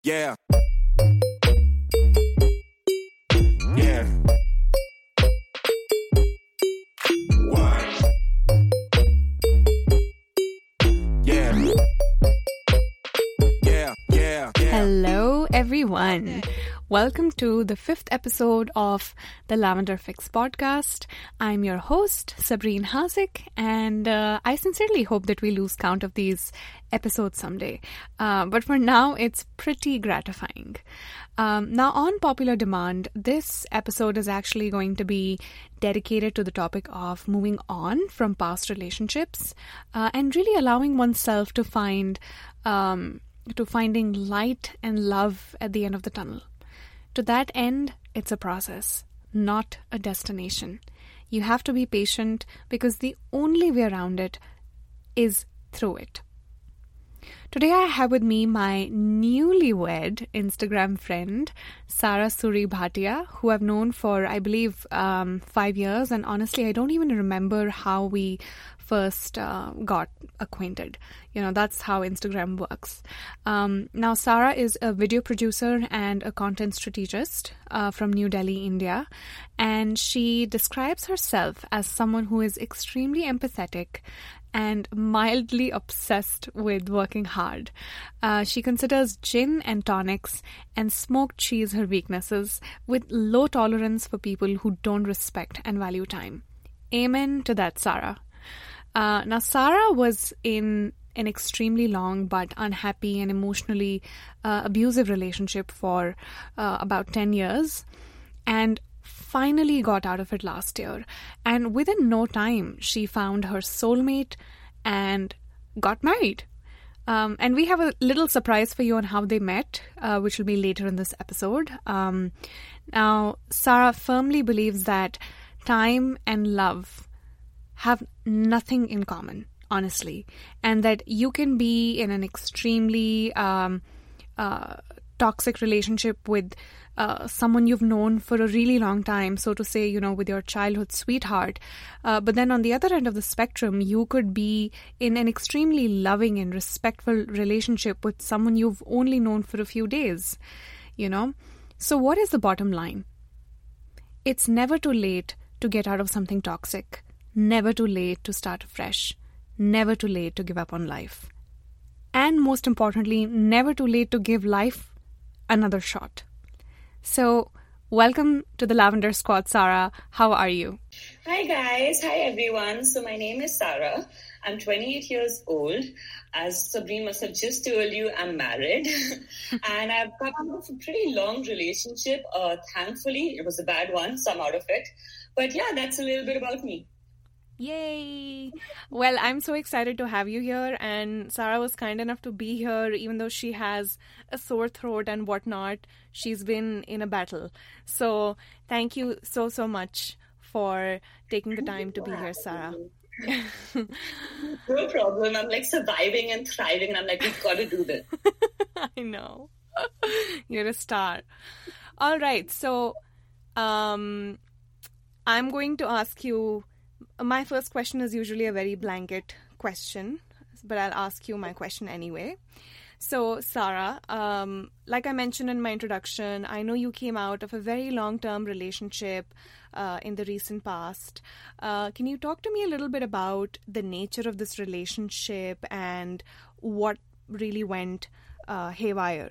Yeah. Yeah. What? Yeah. Yeah. Hello, everyone. Welcome to the 5th episode of the Lavender Fix podcast. I'm your host, Sabreen Hasik, and I sincerely hope that we lose count of these episodes someday. But for now, it's pretty gratifying. Now, on popular demand, this episode is actually going to be dedicated to the topic of moving on from past relationships and really allowing oneself to finding light and love at the end of the tunnel. To that end, it's a process, not a destination. You have to be patient because the only way around it is through it. Today I have with me my newlywed Instagram friend, Sara Suri Bhatia, who I've known for, I believe, 5 years. And honestly, I don't even remember how we first got acquainted. You know, that's how Instagram works. Now, Sara is a video producer and a content strategist from New Delhi, India. And she describes herself as someone who is extremely empathetic and mildly obsessed with working hard. She considers gin and tonics and smoked cheese her weaknesses, with low tolerance for people who don't respect and value time. Amen to that, Sara. Now, Sara was in an extremely long but unhappy and emotionally abusive relationship for about 10 years and finally got out of it last year. And within no time, she found her soulmate and got married. And we have a little surprise for you on how they met, which will be later in this episode. Now, Sara firmly believes that time and love have nothing in common, honestly, and that you can be in an extremely toxic relationship with someone you've known for a really long time, so to say, you know, with your childhood sweetheart. But then on the other end of the spectrum, you could be in an extremely loving and respectful relationship with someone you've only known for a few days, you know. So what is the bottom line? It's never too late to get out of something toxic. Never too late to start afresh. Never too late to give up on life. And most importantly, never too late to give life another shot. So, welcome to the Lavender Squad, Sara. How are you? Hi guys. Hi everyone. So my name is Sara. I'm 28 years old. As Sabreen must have just told you, I'm married. And I've come out of a pretty long relationship. Thankfully, it was a bad one, so I'm out of it. But yeah, that's a little bit about me. Yay! Well, I'm so excited to have you here, and Sara was kind enough to be here even though she has a sore throat and whatnot. She's been in a battle. So thank you so much for taking the time to be here, Sara. No problem. I'm like surviving and thriving, and I'm like, we've got to do this. I know. You're a star. All right. So I'm going to ask you. My first question is usually a very blanket question, but I'll ask you my question anyway. So, Sara, like I mentioned in my introduction, I know you came out of a very long-term relationship in the recent past. Can you talk to me a little bit about the nature of this relationship and what really went haywire?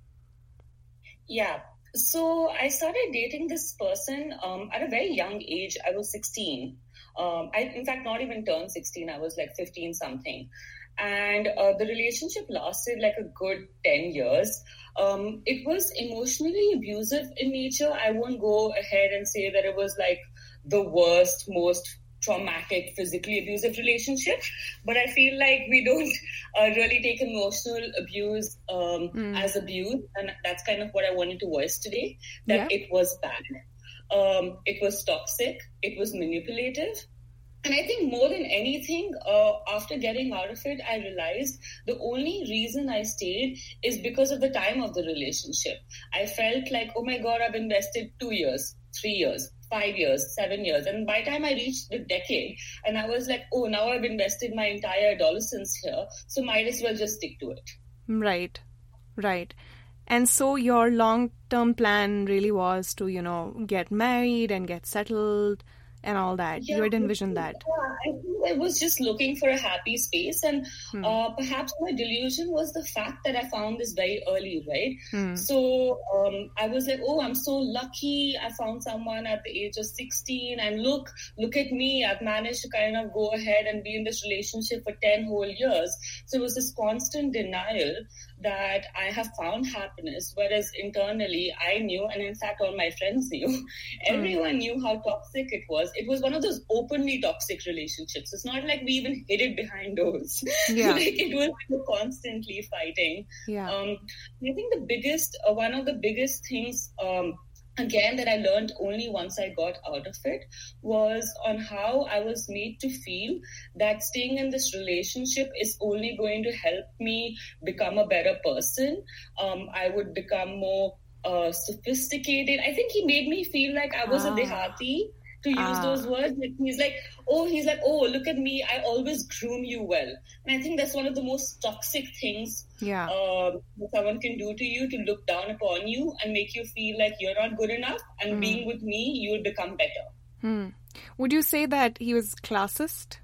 Yeah. So I started dating this person at a very young age. I was 16. I, in fact, not even turned 16. I was like 15 something. And the relationship lasted like a good 10 years. It was emotionally abusive in nature. I won't go ahead and say that it was like the worst, most traumatic, physically abusive relationship. But I feel like we don't really take emotional abuse as abuse. And that's kind of what I wanted to voice today, that It was bad. It was toxic. It was manipulative. And I think more than anything, after getting out of it, I realized the only reason I stayed is because of the time of the relationship. I felt like, oh my God, I've invested 2 years, 3 years, 5 years, 7 years. And by the time I reached the decade, and I was like, oh, now I've invested my entire adolescence here, so might as well just stick to it. Right. And so your long-term plan really was to, you know, get married and get settled and all that. You had envisioned that. Yeah, I think I was just looking for a happy space, and perhaps my delusion was the fact that I found this very early, right? So I was like, oh, I'm so lucky. I found someone at the age of 16, and look at me. I've managed to kind of go ahead and be in this relationship for 10 whole years. So it was this constant denial that I have found happiness, whereas internally I knew, and in fact all my friends knew, everyone knew how toxic it was. It was one of those openly toxic relationships. It's not like we even hid it behind doors. Yeah. Like it was constantly fighting. Yeah. I think one of the biggest things, again, that I learned only once I got out of it was on how I was made to feel that staying in this relationship is only going to help me become a better person. I would become more sophisticated. I think he made me feel like I was a dehati, to use those words. He's like, oh, look at me. I always groom you well. And I think that's one of the most toxic things that someone can do to you, to look down upon you and make you feel like you're not good enough. And being with me, you'll become better. Would you say that he was classist?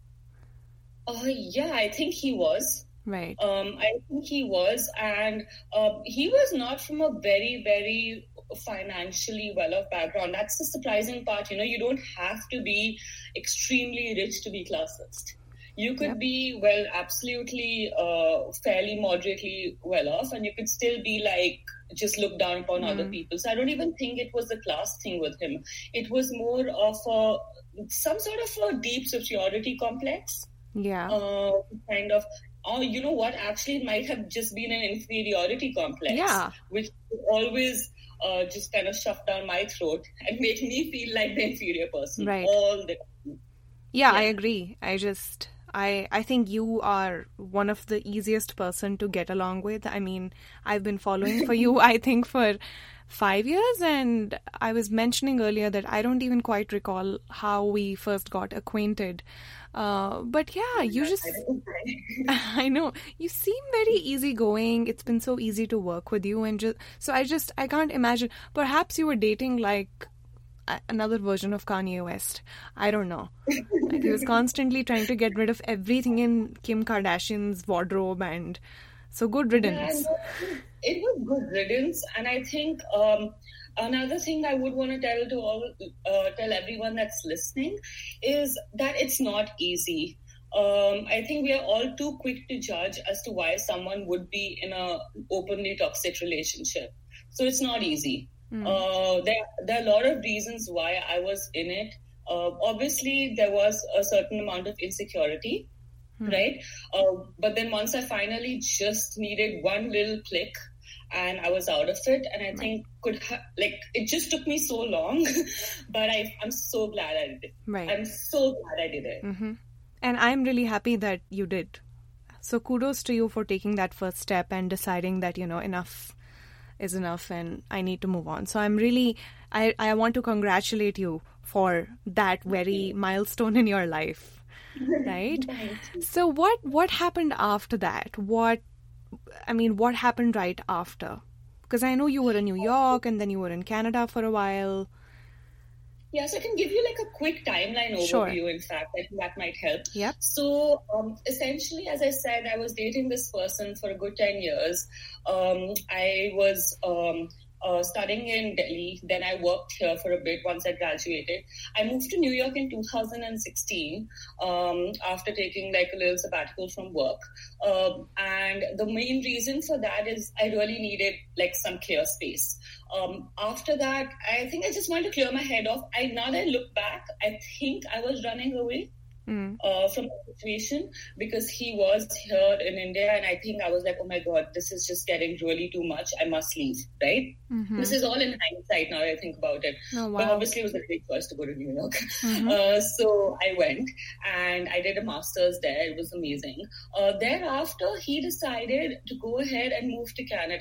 Yeah, I think he was. Right. I think he was. And he was not from a very, very financially well-off background. That's the surprising part. You know, you don't have to be extremely rich to be classist. You could be, well, absolutely fairly moderately well-off, and you could still be like, just look down upon other people. So I don't even think it was a class thing with him. It was more of some sort of a deep superiority complex. Yeah. Kind of. You know what? Actually, it might have just been an inferiority complex. Yeah. Which always just kind of shoved down my throat and made me feel like the inferior person all the time. Yeah, I agree. I think you are one of the easiest person to get along with. I mean, I've been following for you, I think, for 5 years, and I was mentioning earlier that I don't even quite recall how we first got acquainted. But yeah, you just, I know, you seem very easygoing. It's been so easy to work with you, and I can't imagine. Perhaps you were dating like another version of Kanye West. I don't know. Like, he was constantly trying to get rid of everything in Kim Kardashian's wardrobe, and so good riddance. Yeah, it was good riddance, and I think another thing I would want to tell everyone that's listening is that it's not easy. I think we are all too quick to judge as to why someone would be in an openly toxic relationship. So it's not easy. There are a lot of reasons why I was in it. Obviously, there was a certain amount of insecurity, right? But then once I finally just needed one little click, and I was out of it, and I think it just took me so long, but I'm so glad I did it. Right. I'm so glad I did it. Mm-hmm. And I'm really happy that you did. So kudos to you for taking that first step and deciding that, you know, enough is enough and I need to move on. So I'm really, I want to congratulate you for that very milestone in your life, right? So what happened after that? What happened right after? Because I know you were in New York and then you were in Canada for a while. Yeah, so I can give you like a quick timeline overview, in fact. I think that might help. Yep. So essentially, as I said, I was dating this person for a good 10 years. I was studying in Delhi. Then I worked here for a bit once I graduated. I moved to New York in 2016 after taking like a little sabbatical from work. And the main reason for that is I really needed like some clear space. After that, I think I just wanted to clear my head off. Now that I look back, I think I was running away from the situation because he was here in India, and I think I was like, oh my God, this is just getting really too much. I must leave, right? Mm-hmm. This is all in hindsight now that I think about it. Oh, wow. But obviously it was a great choice to go to New York. So I went and I did a master's there. It was amazing. Thereafter, he decided to go ahead and move to Canada.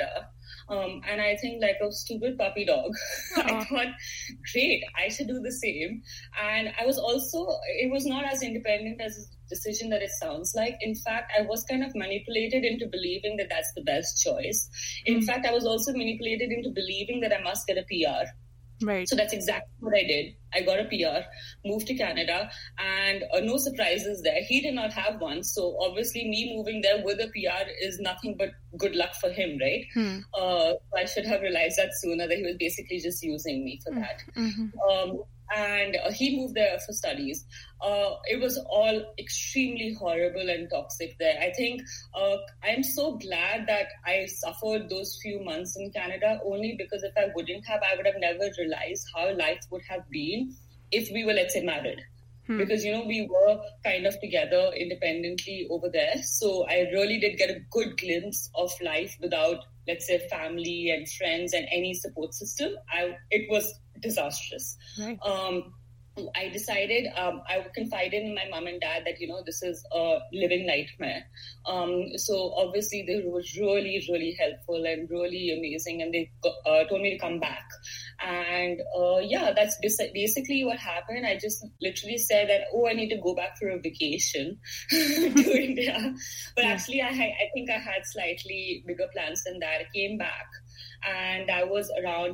And I think like a stupid puppy dog. I thought, great, I should do the same. And I was also, it was not as independent as a decision that it sounds like. In fact, I was kind of manipulated into believing that that's the best choice. In fact, I was also manipulated into believing that I must get a PR. Right. So that's exactly what I did. I got a PR, moved to Canada, and no surprises there. He did not have one. So obviously me moving there with a PR is nothing but good luck for him, right? I should have realized that sooner, that he was basically just using me for that. And he moved there for studies. It was all extremely horrible and toxic there. I think I'm so glad that I suffered those few months in Canada, only because if I wouldn't have, I would have never realized how life would have been if we were, let's say, married. Because, you know, we were kind of together independently over there. So I really did get a good glimpse of life without, let's say, family and friends and any support system. It was disastrous. Right. I decided I confided in my mom and dad that, you know, this is a living nightmare. So obviously they were really, really helpful and really amazing. And they told me to come back. And that's basically what happened. I just literally said that, I need to go back for a vacation to India. But actually, I think I had slightly bigger plans than that. I came back. And I was around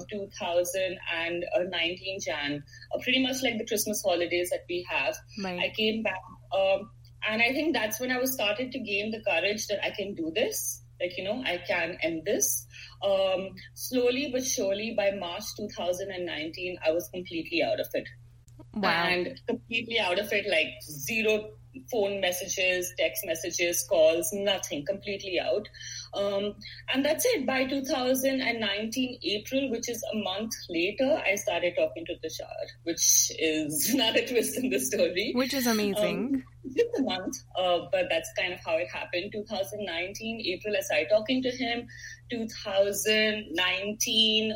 2019 Jan, pretty much like the Christmas holidays that we have. Right. I came back, and I think that's when I was started to gain the courage that I can do this. Like, you know, I can end this. Slowly but surely, by March 2019, I was completely out of it. Wow. And completely out of it, like zero phone messages, text messages, calls, nothing, completely out. And that's it. By 2019 April, which is a month later, I started talking to Tushar, which is another twist in the story. Which is amazing. Just a month, but that's kind of how it happened. 2019 April, I started talking to him. 2019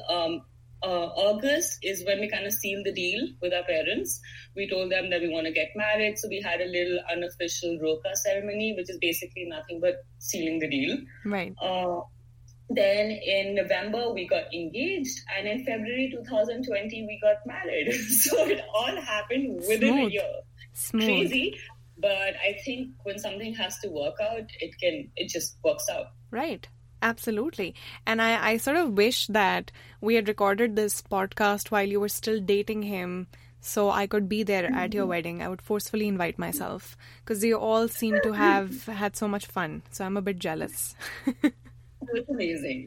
August is when we kind of sealed the deal with our parents. We told them that we want to get married. So we had a little unofficial Roka ceremony, which is basically nothing but sealing the deal. Right. Then in November, we got engaged. And in February 2020, we got married. So it all happened within a year. Smooth. Crazy. But I think when something has to work out, it just works out. Right. Absolutely. And I sort of wish that we had recorded this podcast while you were still dating him, so I could be there at your wedding. I would forcefully invite myself because you all seem to have had so much fun. So I'm a bit jealous. It's amazing.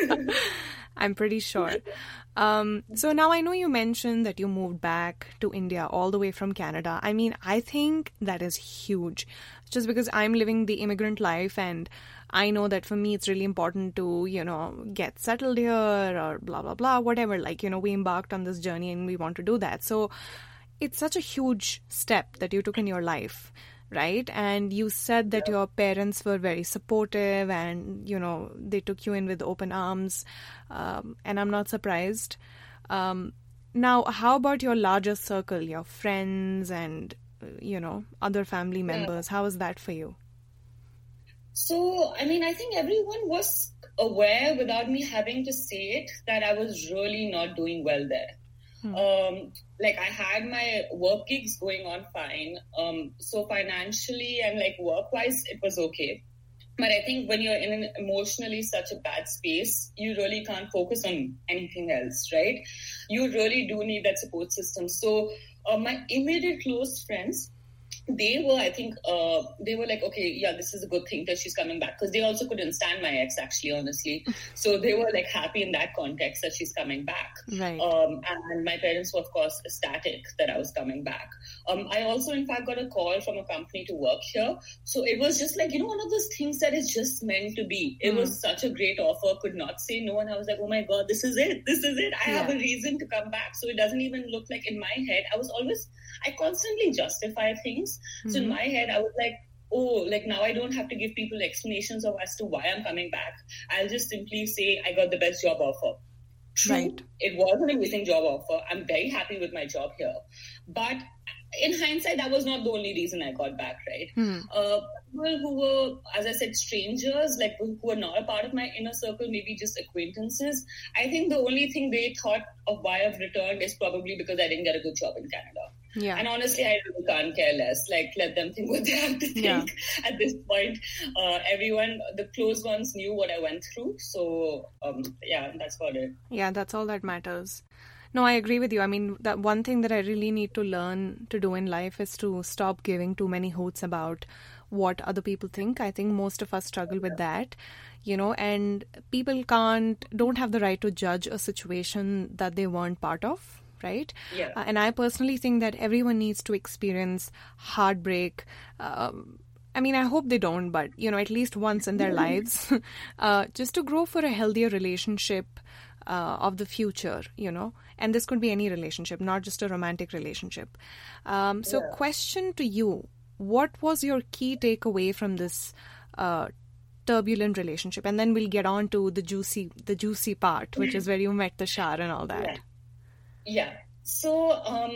I'm pretty sure. So now I know you mentioned that you moved back to India all the way from Canada. I mean, I think that is huge just because I'm living the immigrant life and I know that for me, it's really important to, you know, get settled here or blah, blah, blah, whatever. Like, you know, we embarked on this journey and we want to do that. So it's such a huge step that you took in your life, right? And you said that your parents were very supportive and, you know, they took you in with open arms. And I'm not surprised. Now, how about your larger circle, your friends and, you know, other family members? How was that for you? So, I mean, I think everyone was aware without me having to say it that I was really not doing well there. Like I had my work gigs going on fine. So financially and like work-wise, it was okay. But I think when you're in an emotionally such a bad space, you really can't focus on anything else, right? You really do need that support system. So my immediate close friends, they were like, okay, yeah, this is a good thing that she's coming back. Because they also couldn't stand my ex, actually, honestly. So they were like happy in that context that she's coming back. Right. And my parents were, of course, ecstatic that I was coming back. I also, in fact, got a call from a company to work here. So it was just like, you know, one of those things that is just meant to be. It was such a great offer, could not say no. And I was like, oh my God, this is it. This is it. I have a reason to come back. So it doesn't even look like in my head. I constantly justify things. So in my head, I was like, oh, like now I don't have to give people explanations of as to why I'm coming back. I'll just simply say I got the best job offer. True, right. It was an amazing job offer. I'm very happy with my job here. But in hindsight, that was not the only reason I got back, right? people who were, as I said, strangers, like who were not a part of my inner circle, maybe just acquaintances. I think the only thing they thought of why I've returned is probably because I didn't get a good job in Canada. Yeah. And honestly, I really can't care less. Like, let them think what they have to think. At this point, everyone, the close ones knew what I went through. So, that's about it. Yeah, that's all that matters. No, I agree with you. I mean, that one thing that I really need to learn to do in life is to stop giving too many hoots about what other people think. I think most of us struggle with that, and people don't have the right to judge a situation that they weren't part of, right? Yeah. And I personally think that everyone needs to experience heartbreak. I mean, I hope they don't, but, at least once in their lives, just to grow for a healthier relationship of the future, and this could be any relationship, not just a romantic relationship. Question to you, what was your key takeaway from this turbulent relationship? And then we'll get on to the juicy part, which is where you met Tushar and all that. Yeah. So,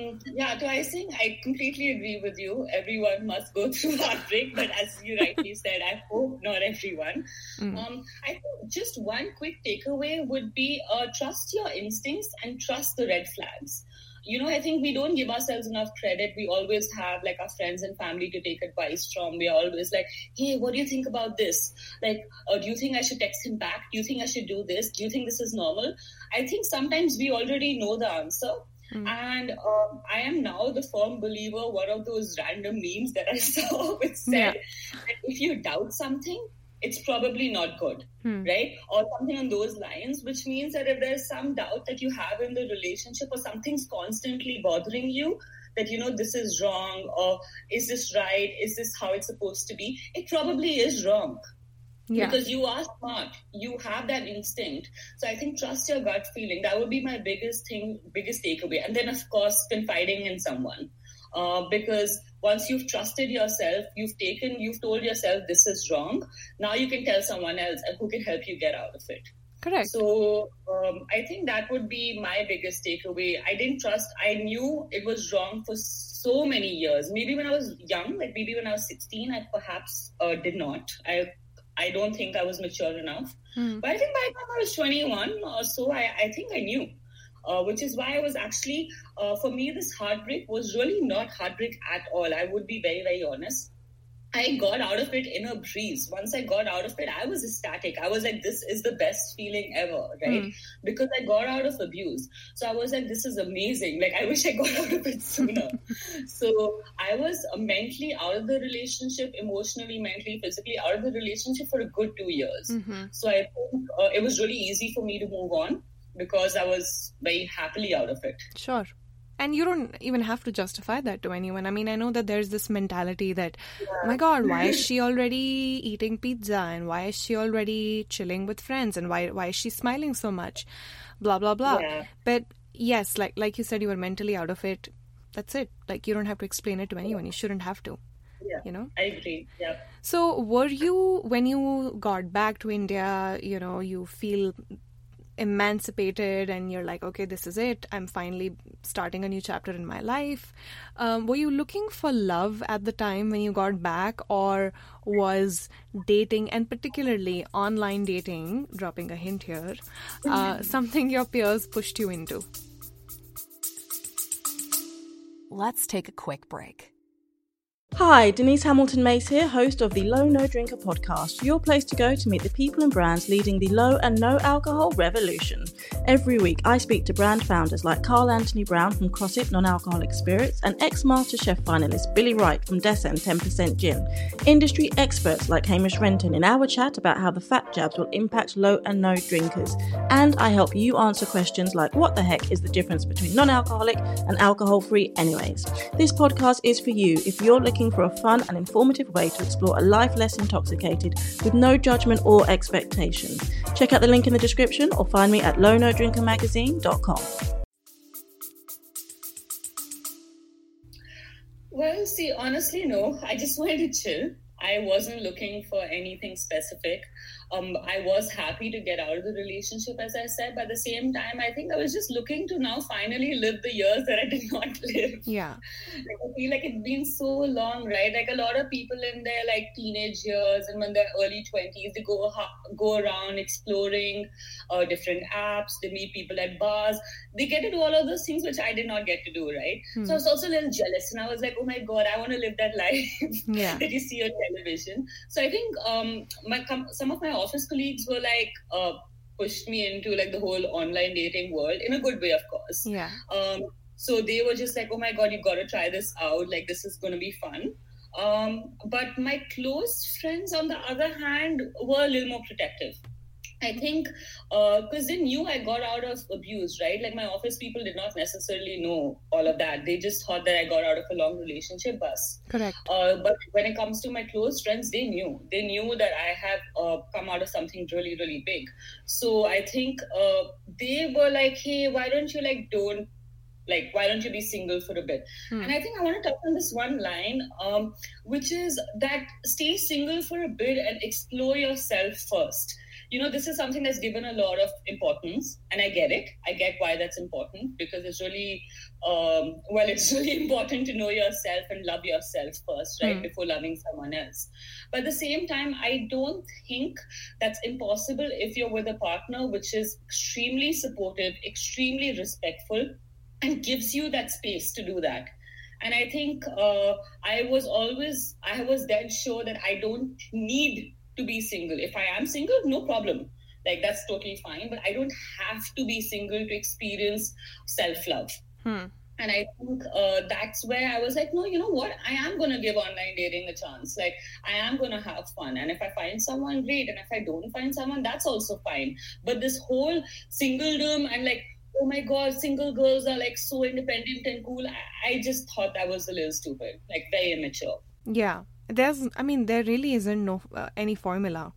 I think I completely agree with you. Everyone must go through heartbreak, but as you rightly said, I hope not everyone. I think just one quick takeaway would be trust your instincts and trust the red flags. I think we don't give ourselves enough credit. We always have like our friends and family to take advice from. We are always like, hey, what do you think about this? Like, do you think I should text him back? Do you think I should do this? Do you think this is normal? I think sometimes we already know the answer. And I am now the firm believer, one of those random memes that I saw which said that if you doubt something, it's probably not good, right? Or something on those lines, which means that if there's some doubt that you have in the relationship or something's constantly bothering you, that, this is wrong, or is this right? Is this how it's supposed to be? It probably is wrong. Yeah. Because you are smart. You have that instinct. So I think trust your gut feeling. That would be my biggest takeaway. And then, of course, confiding in someone. Because once you've trusted yourself, you've told yourself this is wrong. Now you can tell someone else and who can help you get out of it. Correct. So I think that would be my biggest takeaway. I didn't trust. I knew it was wrong for so many years. Maybe when I was young, like maybe when I was 16, I perhaps did not. I don't think I was mature enough. But I think by the time I was 21 or so, I think I knew. Which is why I was actually, for me, this heartbreak was really not heartbreak at all. I would be very, very honest. I got out of it in a breeze. Once I got out of it, I was ecstatic. I was like, this is the best feeling ever, right? Because I got out of abuse. So I was like, this is amazing. Like, I wish I got out of it sooner. So I was mentally out of the relationship, emotionally, mentally, physically out of the relationship for a good 2 years. So I think it was really easy for me to move on because I was very happily out of it. Sure. And you don't even have to justify that to anyone. I mean, I know that there's this mentality that, oh my God, why is she already eating pizza? And why is she already chilling with friends? And why is she smiling so much? Blah, blah, blah. Yeah. But yes, like you said, you were mentally out of it. That's it. Like, you don't have to explain it to anyone. You shouldn't have to. Yeah, I agree. Yeah. So were you, when you got back to India, you feel emancipated and you're like, okay, this is it. I'm finally starting a new chapter in my life. Were you looking for love at the time when you got back, or was dating, and particularly online dating, dropping a hint here, something your peers pushed you into? Let's take a quick break. Hi, Denise Hamilton-Mace here, host of the Low No Drinker podcast, your place to go to meet the people and brands leading the low and no alcohol revolution. Every week, I speak to brand founders like Carl Anthony Brown from CrossFit Non-Alcoholic Spirits and ex-MasterChef finalist Billy Wright from Descent 10% Gin. Industry experts like Hamish Renton in our chat about how the fat jabs will impact low and no drinkers. And I help you answer questions like, what the heck is the difference between non-alcoholic and alcohol-free anyways? This podcast is for you if you're looking for a fun and informative way to explore a life less intoxicated with no judgment or expectation. Check out the link in the description or find me at lownodrinkermagazine.com. Well, see, honestly, no. I just wanted to chill. I wasn't looking for anything specific. I was happy to get out of the relationship, as I said. But at the same time, I think I was just looking to now finally live the years that I did not live. Yeah. Like, I feel like it's been so long, right? Like a lot of people in their like teenage years and when they're early 20s, they go around exploring different apps. They meet people at bars. They get to do all of those things which I did not get to do, right? So I was also a little jealous, and I was like, oh my God, I want to live that life that you see on television. So I think some of my office colleagues were like pushed me into like the whole online dating world in a good way, of course. Yeah. So they were just like, oh my God, you got to try this out. Like, this is going to be fun. But my close friends, on the other hand, were a little more protective. I think because they knew I got out of abuse, right? Like my office people did not necessarily know all of that. They just thought that I got out of a long relationship bus. Correct. But when it comes to my close friends, they knew that I have come out of something really, really big. So I think they were like, hey, why don't you be single for a bit? And I think I want to touch on this one line, which is that stay single for a bit and explore yourself first. You know, this is something that's given a lot of importance, and I get it. I get why that's important, because it's really, it's really important to know yourself and love yourself first, right, before loving someone else. But at the same time, I don't think that's impossible if you're with a partner which is extremely supportive, extremely respectful, and gives you that space to do that. And I think I was dead sure that I don't need to be single. If I am single, no problem. Like, that's totally fine. But I don't have to be single to experience self-love. And I think that's where I was like, no, you know what? I am going to give online dating a chance. Like, I am going to have fun. And if I find someone, great. And if I don't find someone, that's also fine. But this whole singledom and like, oh my God, single girls are like so independent and cool. I just thought that was a little stupid, like very immature. Yeah. There really isn't any formula.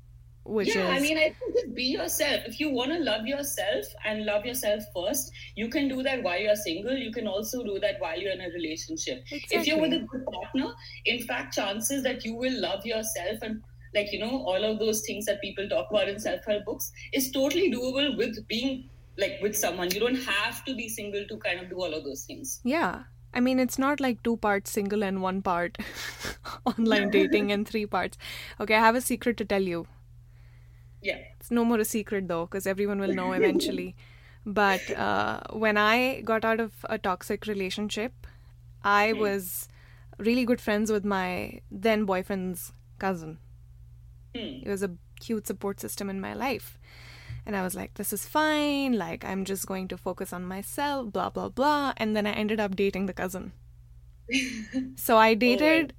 I think just be yourself. If you want to love yourself and love yourself first, you can do that while you're single. You can also do that while you're in a relationship. Exactly. If you're with a good partner, in fact, chances that you will love yourself and like, you know, all of those things that people talk about in self-help books is totally doable with being like with someone. You don't have to be single to kind of do all of those things. Yeah. I mean, it's not like 2 parts single and 1 part online dating and 3 parts. Okay, I have a secret to tell you. Yeah. It's no more a secret though, because everyone will know eventually. But when I got out of a toxic relationship, I was really good friends with my then boyfriend's cousin. It was a cute support system in my life. And I was like, this is fine. Like, I'm just going to focus on myself, blah, blah, blah. And then I ended up dating the cousin. So I dated...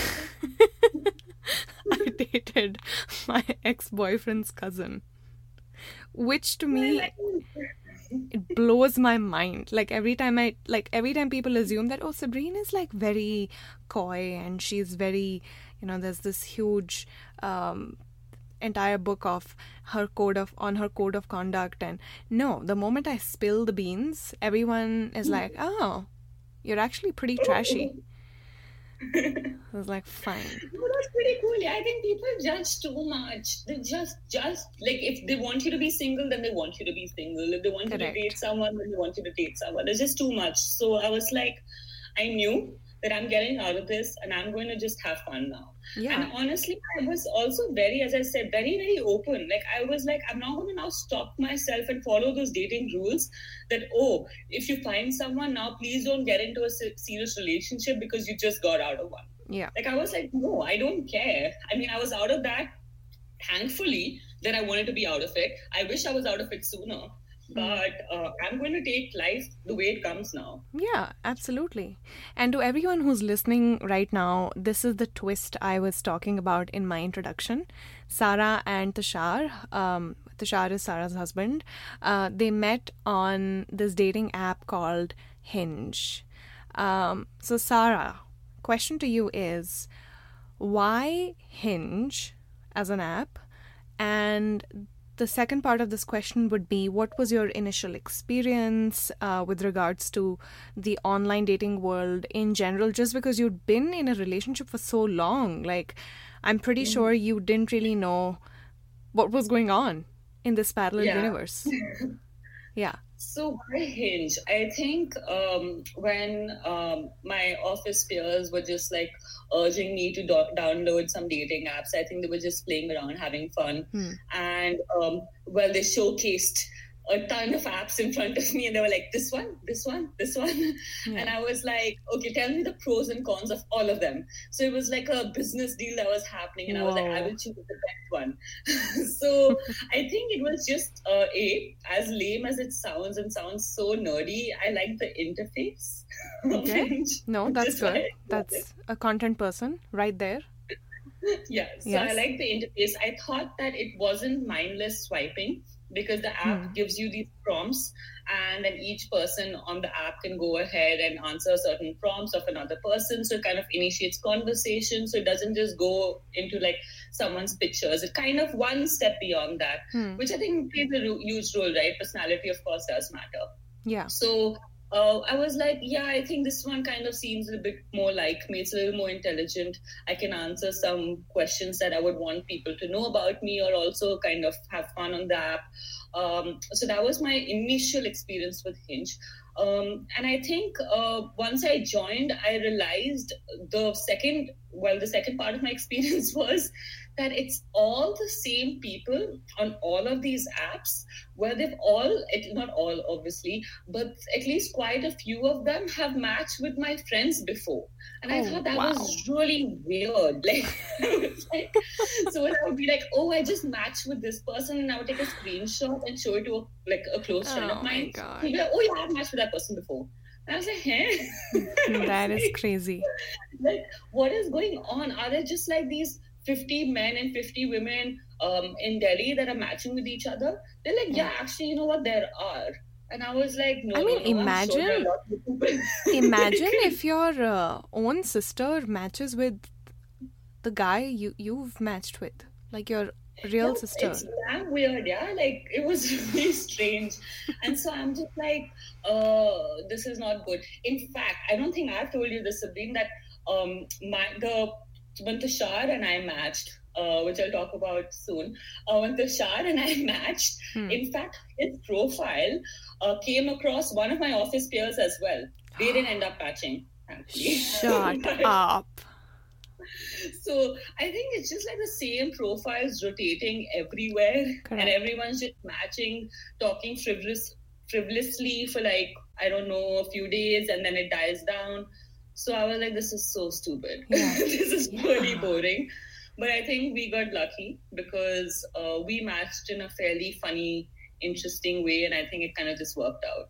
I dated my ex-boyfriend's cousin. Which to me, it blows my mind. Like, every time people assume that, oh, Sabrina is like very coy and she's very, you know, there's this huge... entire book of her code of conduct, and no, the moment I spill the beans, everyone is like, oh, you're actually pretty trashy. I was like, fine. Oh, that's pretty cool. Yeah, I think people judge too much. They just like, if they want you to be single, then they want you to be single. If they want you to date someone, then they want you to date someone. There's just too much. So I was like, I knew that I'm getting out of this and I'm going to just have fun now. Yeah. And honestly, I was also very, as I said, very, very open. Like, I was like, I'm not going to now stop myself and follow those dating rules that, oh, if you find someone now, please don't get into a serious relationship because you just got out of one. Yeah. Like, I was like, no, I don't care. I mean, I was out of that, thankfully, that I wanted to be out of it. I wish I was out of it sooner. But I'm going to take life the way it comes now. Yeah, absolutely. And to everyone who's listening right now, this is the twist I was talking about in my introduction. Sarah and Tushar, Tushar is Sarah's husband, they met on this dating app called Hinge. So Sarah, question to you is, why Hinge as an app? And the second part of this question would be, what was your initial experience with regards to the online dating world in general, just because you'd been in a relationship for so long? Like, I'm pretty sure you didn't really know what was going on in this parallel universe. Yeah. So why Hinge? I think when my office peers were just like urging me to download some dating apps, I think they were just playing around, having fun. And well, they showcased a ton of apps in front of me, and they were like, this one. And I was like, okay, tell me the pros and cons of all of them. So it was like a business deal that was happening, and I was like, I will choose the best one. So I think it was just as lame as it sounds and sounds so nerdy, I like the interface. Okay. No, that's good. That's a content person right there. Yeah, so I like the interface. I thought that it wasn't mindless swiping, because the app gives you these prompts, and then each person on the app can go ahead and answer certain prompts of another person. So it kind of initiates conversation. So it doesn't just go into like someone's pictures. It kind of one step beyond that, which I think plays a huge role, right? Personality, of course, does matter. Yeah. So I was like, yeah, I think this one kind of seems a bit more like me. It's a little more intelligent. I can answer some questions that I would want people to know about me, or also kind of have fun on the app. So that was my initial experience with Hinge. And I think once I joined, I realized the second part of my experience was that it's all the same people on all of these apps, where they've not all obviously, but at least quite a few of them have matched with my friends before. And I thought that was really weird. So I would be like, oh, I just matched with this person, and I would take a screenshot and show it to a close friend of mine. He'd be like, oh yeah, I've matched with that person before. And I was like, huh? That is crazy. Like, what is going on? Are there just like these 50 men and 50 women in Delhi that are matching with each other? They're like, yeah, actually, you know what, there are. And I was like, no, imagine if your own sister matches with the guy you've matched with, like your real sister. It's damn weird, yeah. Like, it was really strange. And so I'm just like, this is not good. In fact, I don't think I've told you this, Sabreen, that when Tushar and I matched, which I'll talk about soon, when Tushar and I matched, in fact, his profile came across one of my office peers as well. They didn't end up matching, thankfully. Shut up. So I think it's just like the same profiles rotating everywhere. Correct. And everyone's just matching, talking frivolously for like, I don't know, a few days, and then it dies down. So I was like, this is so stupid. Yeah. This is really boring. But I think we got lucky because we matched in a fairly funny, interesting way, and I think it kind of just worked out.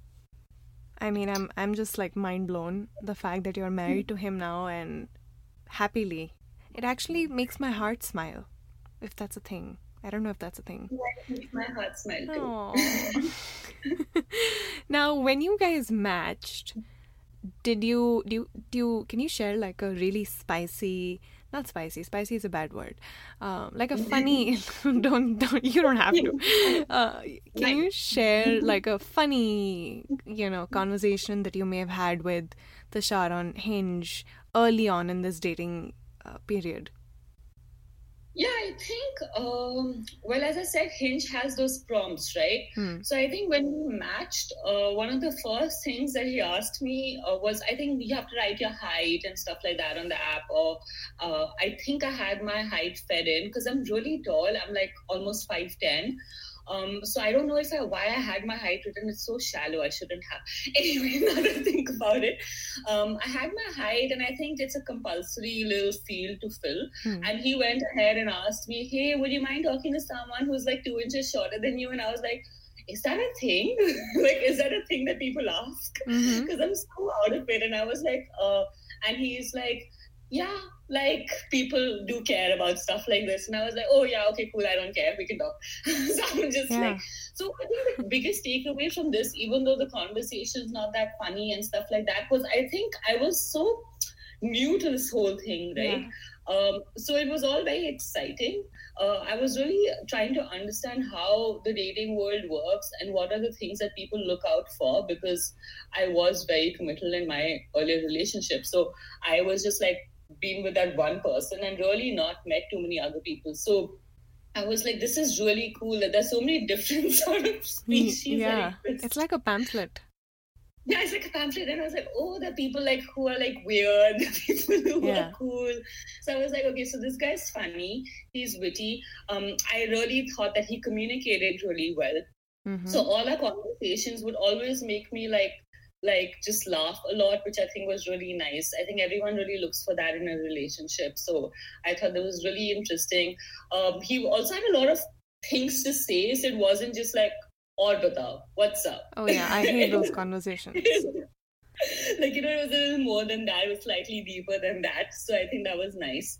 I mean, I'm just like mind blown, the fact that you're married to him now, and happily. It actually makes my heart smile, if that's a thing. I don't know if that's a thing. Yeah, it makes my heart smile too. Now, when you guys matched, can you share like a really spicy is a bad word, like a funny you don't have to can you share like a funny conversation that you may have had with Tushar on Hinge early on in this dating period? Yeah, I think, well, as I said, Hinge has those prompts, right? So I think when we matched, one of the first things that he asked me was, I think you have to write your height and stuff like that on the app. Or I think I had my height fed in because I'm really tall. I'm like almost 5'10". So I don't know why I had my height written. It's so shallow. I shouldn't have. Anyway, now that I think about it, I had my height, and I think it's a compulsory little field to fill. And he went ahead and asked me, hey, would you mind talking to someone who's like 2 inches shorter than you? And I was like, is that a thing? Like, is that a thing that people ask? Because I'm so out of it. And I was like, and he's like, yeah, like people do care about stuff like this. And I was like, oh yeah, okay, cool, I don't care, we can talk. So I'm just like, so I think the biggest takeaway from this, even though the conversation's not that funny and stuff like that, was I think I was so new to this whole thing, right? So it was all very exciting. I was really trying to understand how the dating world works and what are the things that people look out for, because I was very committal in my earlier relationship. So I was just like, been with that one person and really not met too many other people. So I was like, this is really cool that there's so many different sort of species that exist. It's like a pamphlet. Yeah, it's like a pamphlet. And I was like, oh, the people like who are like weird, the people who are cool. So I was like, okay, so this guy's funny, he's witty. I really thought that he communicated really well. Mm-hmm. So all our conversations would always make me like just laugh a lot, which I think was really nice. I think everyone really looks for that in a relationship. So I thought that was really interesting. He also had a lot of things to say, so it wasn't just like, or batao, what's up? Oh yeah, I hate those conversations. Like, it was a little more than that. It was slightly deeper than that. So I think that was nice.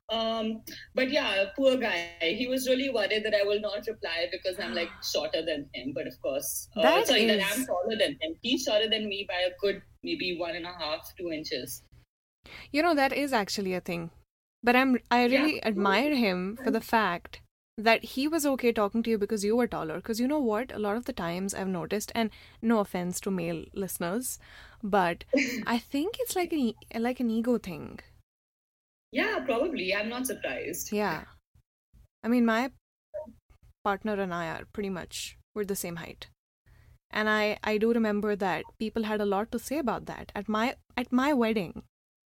But yeah, poor guy. He was really worried that I will not reply because I'm like shorter than him. But of course, that I'm taller than him. He's shorter than me by a good maybe 1.5, 2 inches. That is actually a thing. But I really admire him for the fact that he was okay talking to you because you were taller. Because you know what? A lot of the times I've noticed, and no offense to male listeners, but I think it's like an ego thing. Yeah, probably. I'm not surprised. Yeah. I mean, my partner and I are pretty much, we're the same height. And I do remember that people had a lot to say about that. At my wedding,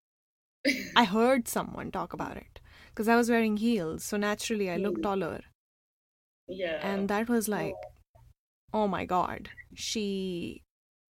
I heard someone talk about it. Because I was wearing heels, so naturally I looked taller. Yeah. And that was like, oh my God, she,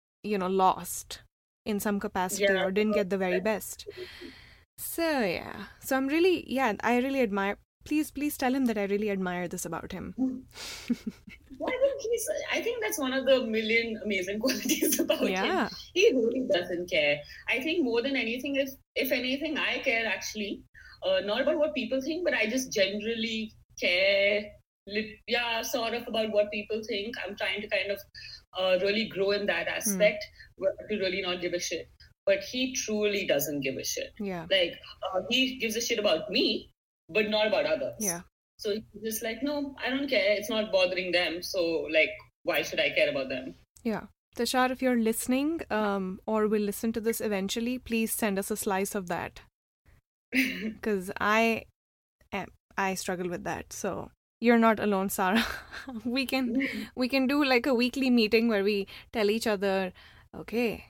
lost in some capacity or didn't get the very best. So yeah, so I really admire. Please tell him that I really admire this about him. Well, I think that's one of the million amazing qualities about him. He really doesn't care. I think more than anything, if anything, I care actually. Not about what people think, but I just generally care, sort of about what people think. I'm trying to kind of really grow in that aspect to really not give a shit. But he truly doesn't give a shit. Yeah. Like, he gives a shit about me, but not about others. Yeah. So he's just like, no, I don't care. It's not bothering them. So, like, why should I care about them? Yeah. Tushar, if you're listening or will listen to this eventually, please send us a slice of that. Because I struggle with that. So you're not alone, Sarah. we can do like a weekly meeting where we tell each other, okay,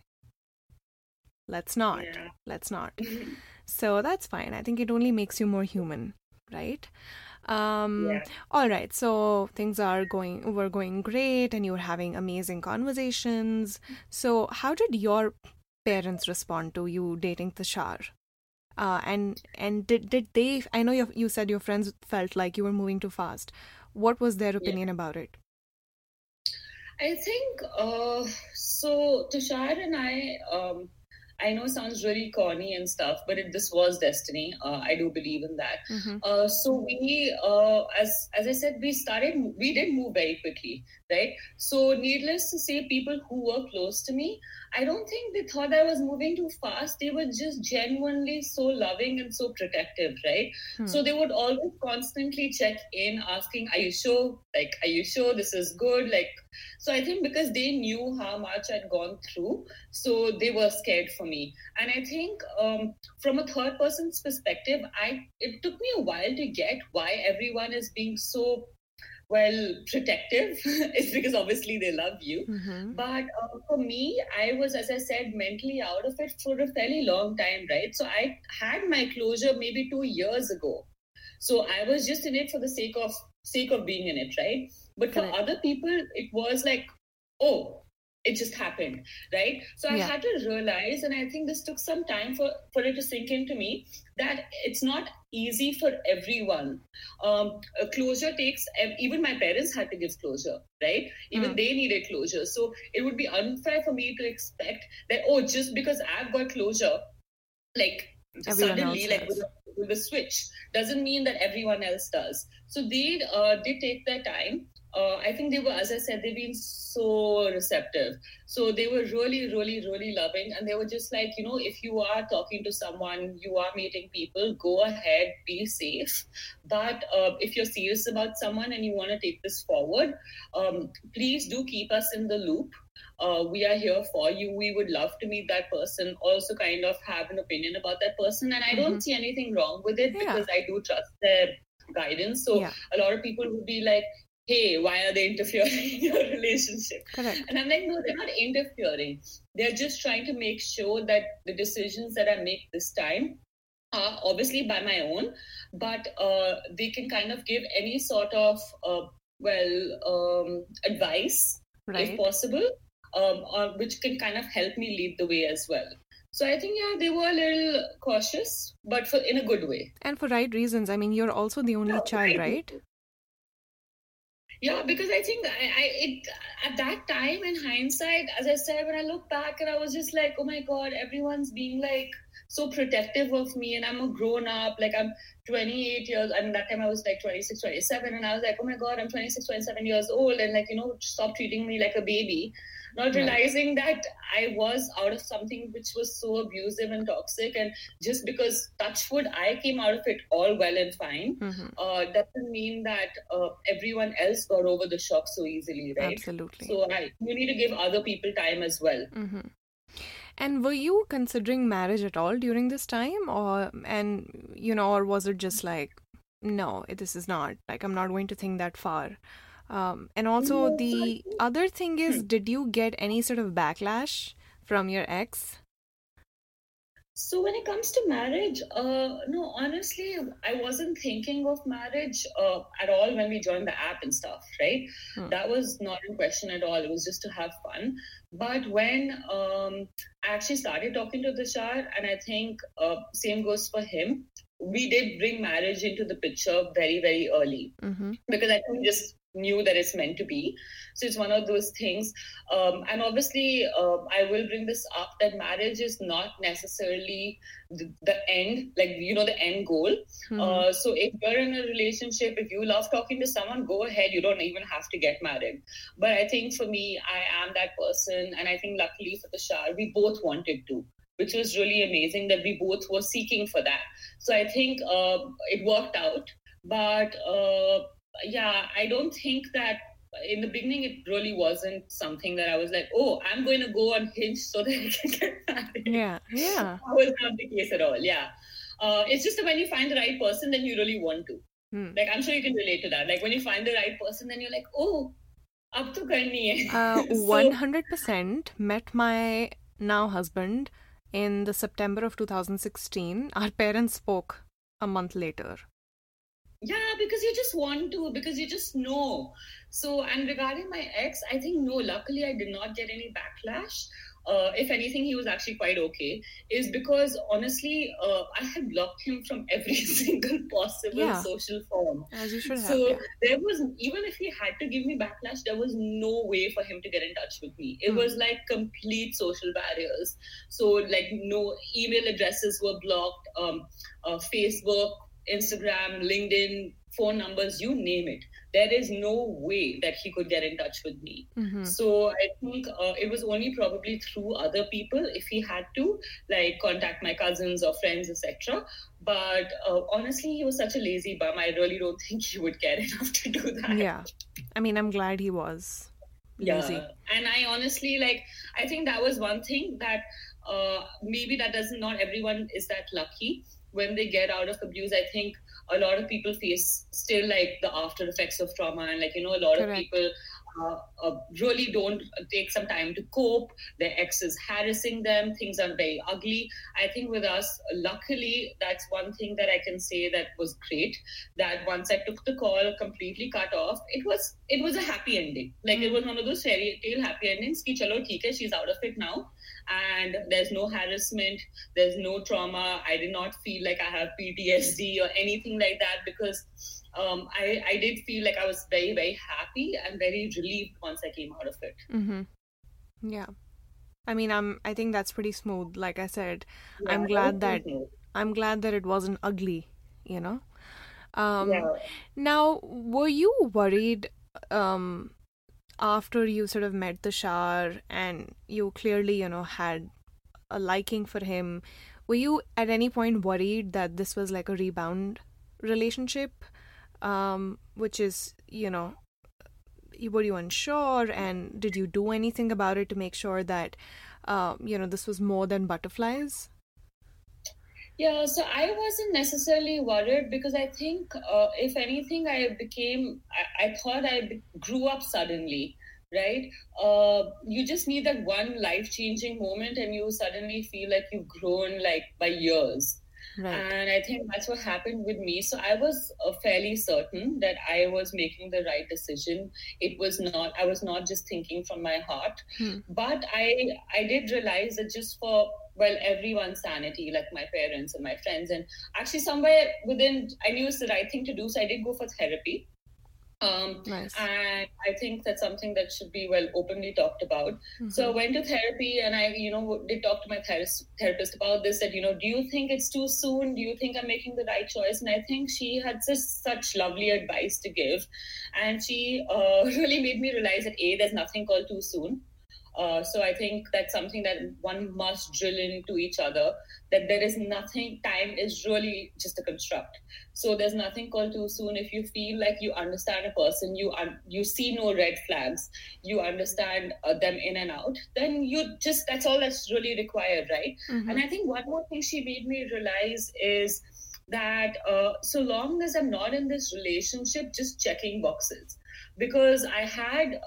let's not. So that's fine. I think it only makes you more human, right? All right. So things were going great, and you were having amazing conversations. So how did your parents respond to you dating Tushar? And did they? I know you said your friends felt like you were moving too fast. What was their opinion about it? I think so. Tushar and I know it sounds really corny and stuff, but this was destiny. I do believe in that. Mm-hmm. So we, as I said, we did move very quickly, right? So needless to say, people who were close to me, I don't think they thought I was moving too fast. They were just genuinely so loving and so protective, right? So they would always constantly check in, asking, are you sure? Like, are you sure this is good? Like, so I think because they knew how much I'd gone through, so they were scared for me. And I think from a third person's perspective, it took me a while to get why everyone is being so protective. It's because obviously they love you. Mm-hmm. But for me, I was, as I said, mentally out of it for a fairly long time, right? So I had my closure maybe 2 years ago. So I was just in it for the sake of being in it, right? But for other people, it was like, oh, it just happened, right? So I had to realize, and I think this took some time for it to sink into me, that it's not easy for everyone. Closure takes, even my parents had to give closure, right? Even they needed closure. So it would be unfair for me to expect that, oh, just because I've got closure, like everyone suddenly, like with a switch, doesn't mean that everyone else does. So they did take their time. I think they were, as I said, they've been so receptive. So they were really, really, really loving. And they were just like, if you are talking to someone, you are meeting people, go ahead, be safe. But if you're serious about someone and you want to take this forward, please do keep us in the loop. We are here for you. We would love to meet that person, also kind of have an opinion about that person. And I don't see anything wrong with it because I do trust their guidance. So Yeah. a lot of people would be like, hey, why are they interfering in your relationship? Correct. And I'm like, no, they're not interfering. They're just trying to make sure that the decisions that I make this time are obviously by my own, but they can kind of give any sort of, advice, if Right. possible, or which can kind of help me lead the way as well. So I think, yeah, they were a little cautious, but in a good way. And for right reasons. I mean, you're also the only child, right? Yeah, because I think at that time in hindsight, as I said, when I look back and I was just like, oh my God, everyone's being like so protective of me, and I'm a grown up, like I'm 28 years, and that time I was like 26, 27, and I was like, oh my God, I'm 26, 27 years old, and like, stop treating me like a baby. Not realizing that I was out of something which was so abusive and toxic, and just because touch wood, I came out of it all well and fine, doesn't mean that everyone else got over the shock so easily, right? Absolutely. So you need to give other people time as well. And were you considering marriage at all during this time, or was it just like, no, this is not, like, I'm not going to think that far? And also the other thing is, did you get any sort of backlash from your ex? So when it comes to marriage, no, honestly, I wasn't thinking of marriage at all when we joined the app and stuff, right? That was not in question at all. It was just to have fun. But when I actually started talking to Tushar, and I think same goes for him, we did bring marriage into the picture very, very early, because I think we just knew that it's meant to be. So it's one of those things. And obviously, I will bring this up, that marriage is not necessarily the end, like, the end goal. So if you're in a relationship, if you love talking to someone, go ahead. You don't even have to get married. But I think for me, I am that person. And I think luckily for Tushar, we both wanted to, which was really amazing that we both were seeking for that. So I think it worked out. But yeah, I don't think that in the beginning it really wasn't something that I was like, oh, I'm going to go on Hinge so that I can get married. Yeah. That was not the case at all. Yeah. It's just that when you find the right person, then you really want to. Like, I'm sure you can relate to that. Like, when you find the right person, then you're like, oh, ab to karni hai. 100% met my now husband in the September of 2016. Our parents spoke a month later. Yeah, because you just want to, because you just know. So, and regarding my ex, I think, no, luckily I did not get any backlash. If anything, he was actually quite okay. Is because, honestly, I had blocked him from every single possible social form. As you should have. So there was, even if he had to give me backlash, there was no way for him to get in touch with me. It was like complete social barriers. So, like, no email addresses were blocked, Facebook, Instagram, LinkedIn, phone numbers, you name it. There is no way that he could get in touch with me. So I think it was only probably through other people, if he had to, like, contact my cousins or friends, etc. But honestly, he was such a lazy bum. I really don't think he would care enough to do that. Yeah. I mean, I'm glad he was lazy. Yeah. And I honestly, like, I think that was one thing that maybe that not everyone is that lucky. When they get out of abuse, I think a lot of people face still like the after effects of trauma, and like, a lot of people really don't take some time to cope. Their ex is harassing them. Things are very ugly. I think with us, luckily, that's one thing that I can say that was great. That once I took the call, completely cut off, it was a happy ending. Like, it was one of those fairy tale happy endings. Ki chalo, theek hai, she's out of it now. And there's no harassment, there's no trauma. I did not feel like I have PTSD or anything like that, because I did feel like I was very, very happy and very relieved once I came out of it. Yeah. I mean, I think that's pretty smooth. Like I said, yeah, I'm glad that it wasn't ugly, Now, were you worried after you sort of met Tushar and you clearly, had a liking for him, were you at any point worried that this was like a rebound relationship, which is, were you unsure, and did you do anything about it to make sure that, this was more than butterflies? Yeah, so I wasn't necessarily worried because I think, if anything, I thought grew up suddenly, right? You just need that one life-changing moment and you suddenly feel like you've grown like by years. Right. And I think that's what happened with me. So I was fairly certain that I was making the right decision. I was not just thinking from my heart. But I did realize that just for, well, everyone's sanity, like my parents and my friends, and actually somewhere within, I knew it's the right thing to do. So I did go for therapy. Nice. And I think that's something that should be well openly talked about. So I went to therapy and I, did talk to my therapist about this, that, do you think it's too soon? Do you think I'm making the right choice? And I think she had just such lovely advice to give. And she really made me realize that there's nothing called too soon. So I think that's something that one must drill into each other, that there is nothing, time is really just a construct. So there's nothing called too soon. If you feel like you understand a person, you see no red flags, you understand them in and out, then that's all that's really required, right? And I think one more thing she made me realize is that so long as I'm not in this relationship, just checking boxes. Because I had,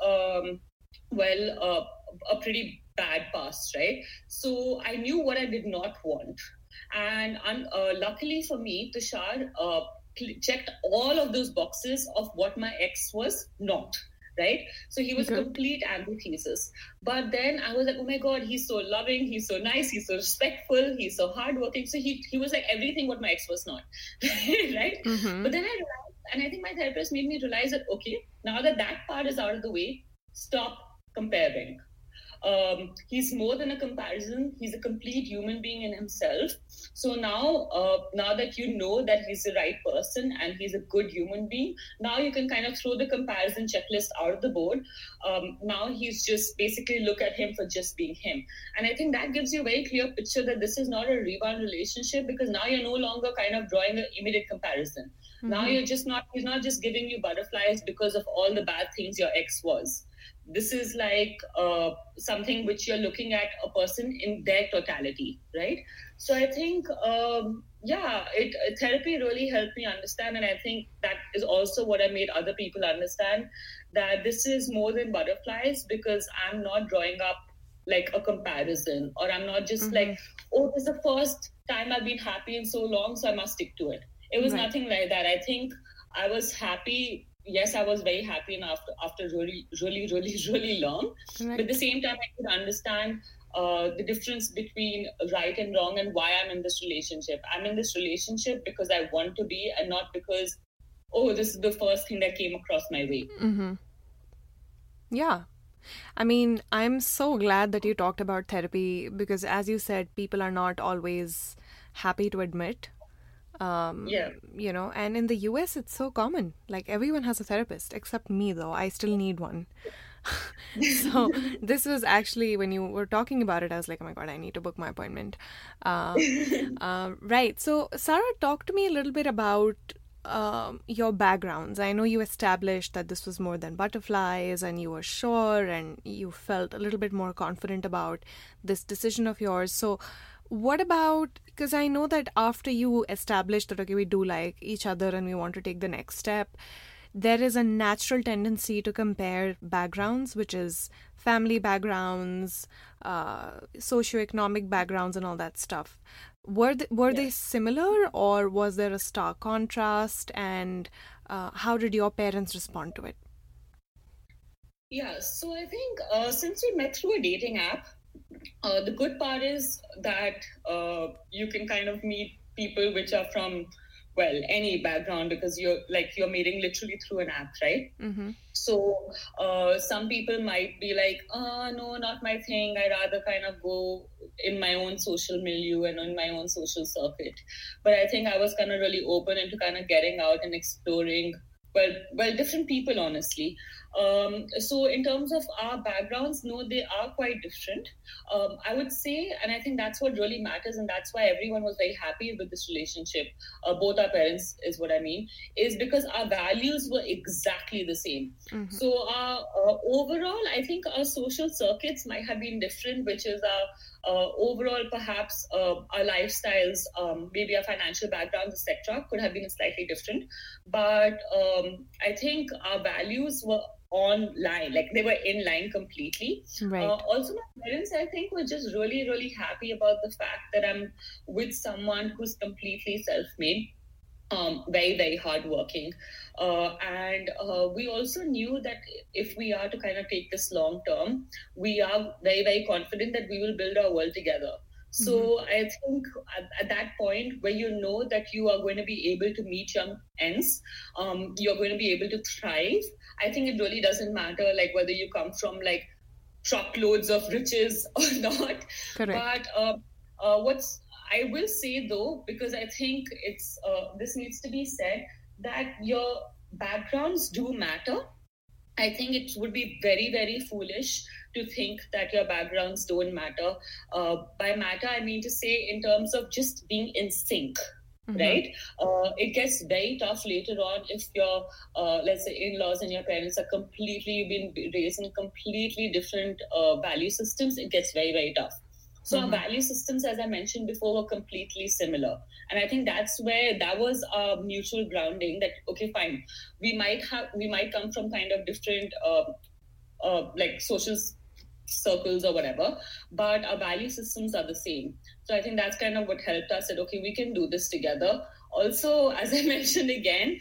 a pretty bad past, right? So I knew what I did not want. And luckily for me, Tushar checked all of those boxes of what my ex was not, right? So he was complete antithesis. But then I was like, oh my God, he's so loving, he's so nice, he's so respectful, he's so hardworking. So he was like everything what my ex was not, right? But then I realized, and I think my therapist made me realize that, okay, now that part is out of the way, stop comparing. He's more than a comparison. He's a complete human being in himself. So now that you know that he's the right person and he's a good human being, now you can kind of throw the comparison checklist out of the board. Now he's just basically look at him for just being him. And I think that gives you a very clear picture that this is not a rebound relationship, because now you're no longer kind of drawing an immediate comparison. Now he's not just giving you butterflies because of all the bad things your ex was. This is like something which you're looking at a person in their totality, right? So I think, therapy really helped me understand. And I think that is also what I made other people understand, that this is more than butterflies, because I'm not drawing up like a comparison, or I'm not just like, oh, this is the first time I've been happy in so long, so I must stick to it. It was nothing like that. I think I was happy. Yes, I was very happy after really, really, really, really long. But at the same time, I could understand the difference between right and wrong and why I'm in this relationship. I'm in this relationship because I want to be, and not because, oh, this is the first thing that came across my way. Yeah. I mean, I'm so glad that you talked about therapy, because as you said, people are not always happy to admit. And in the US, it's so common. Like, everyone has a therapist, except me, though. I still need one. So this was actually, when you were talking about it, I was like, oh my God, I need to book my appointment. Right. So, Sarah, talk to me a little bit about your backgrounds. I know you established that this was more than butterflies, and you were sure, and you felt a little bit more confident about this decision of yours. So what about, because I know that after you established that, okay, we do like each other and we want to take the next step, there is a natural tendency to compare backgrounds, which is family backgrounds, socioeconomic backgrounds, and all that stuff. Were they similar, or was there a stark contrast, and how did your parents respond to it? Yeah, so I think since we met through a dating app, the good part is that you can kind of meet people which are from, well, any background, because you're meeting literally through an app, right? So some people might be like, oh, no, not my thing. I rather kind of go in my own social milieu and on my own social circuit. But I think I was kind of really open into kind of getting out and exploring, well, different people, honestly. So in terms of our backgrounds, no, they are quite different. I would say, and I think that's what really matters, and that's why everyone was very happy with this relationship. Both our parents is what I mean, is because our values were exactly the same. So overall, I think our social circuits might have been different, which is our overall, perhaps our lifestyles, maybe our financial backgrounds, etc., could have been slightly different. But I think our values were on line, like they were in line completely. Right. Also, my parents, I think, were just really, really happy about the fact that I'm with someone who's completely self-made. Very, very hardworking. And we also knew that if we are to kind of take this long term, we are very, very confident that we will build our world together. So I think at that point where you know that you are going to be able to meet your ends, you're going to be able to thrive. I think it really doesn't matter like whether you come from like truckloads of riches or not. Correct. But I will say though, because I think it's this needs to be said, that your backgrounds do matter. I think it would be very, very foolish to think that your backgrounds don't matter. By matter, I mean to say in terms of just being in sync. Right? It gets very tough later on if your, let's say, in-laws and your parents are you've been raised in completely different value systems. It gets very, very tough. So our value systems, as I mentioned before, were completely similar. And I think that was our mutual grounding that, okay, fine, we might come from kind of different like social circles or whatever, but our value systems are the same. So I think that's kind of what helped us that, okay, we can do this together. Also, as I mentioned again,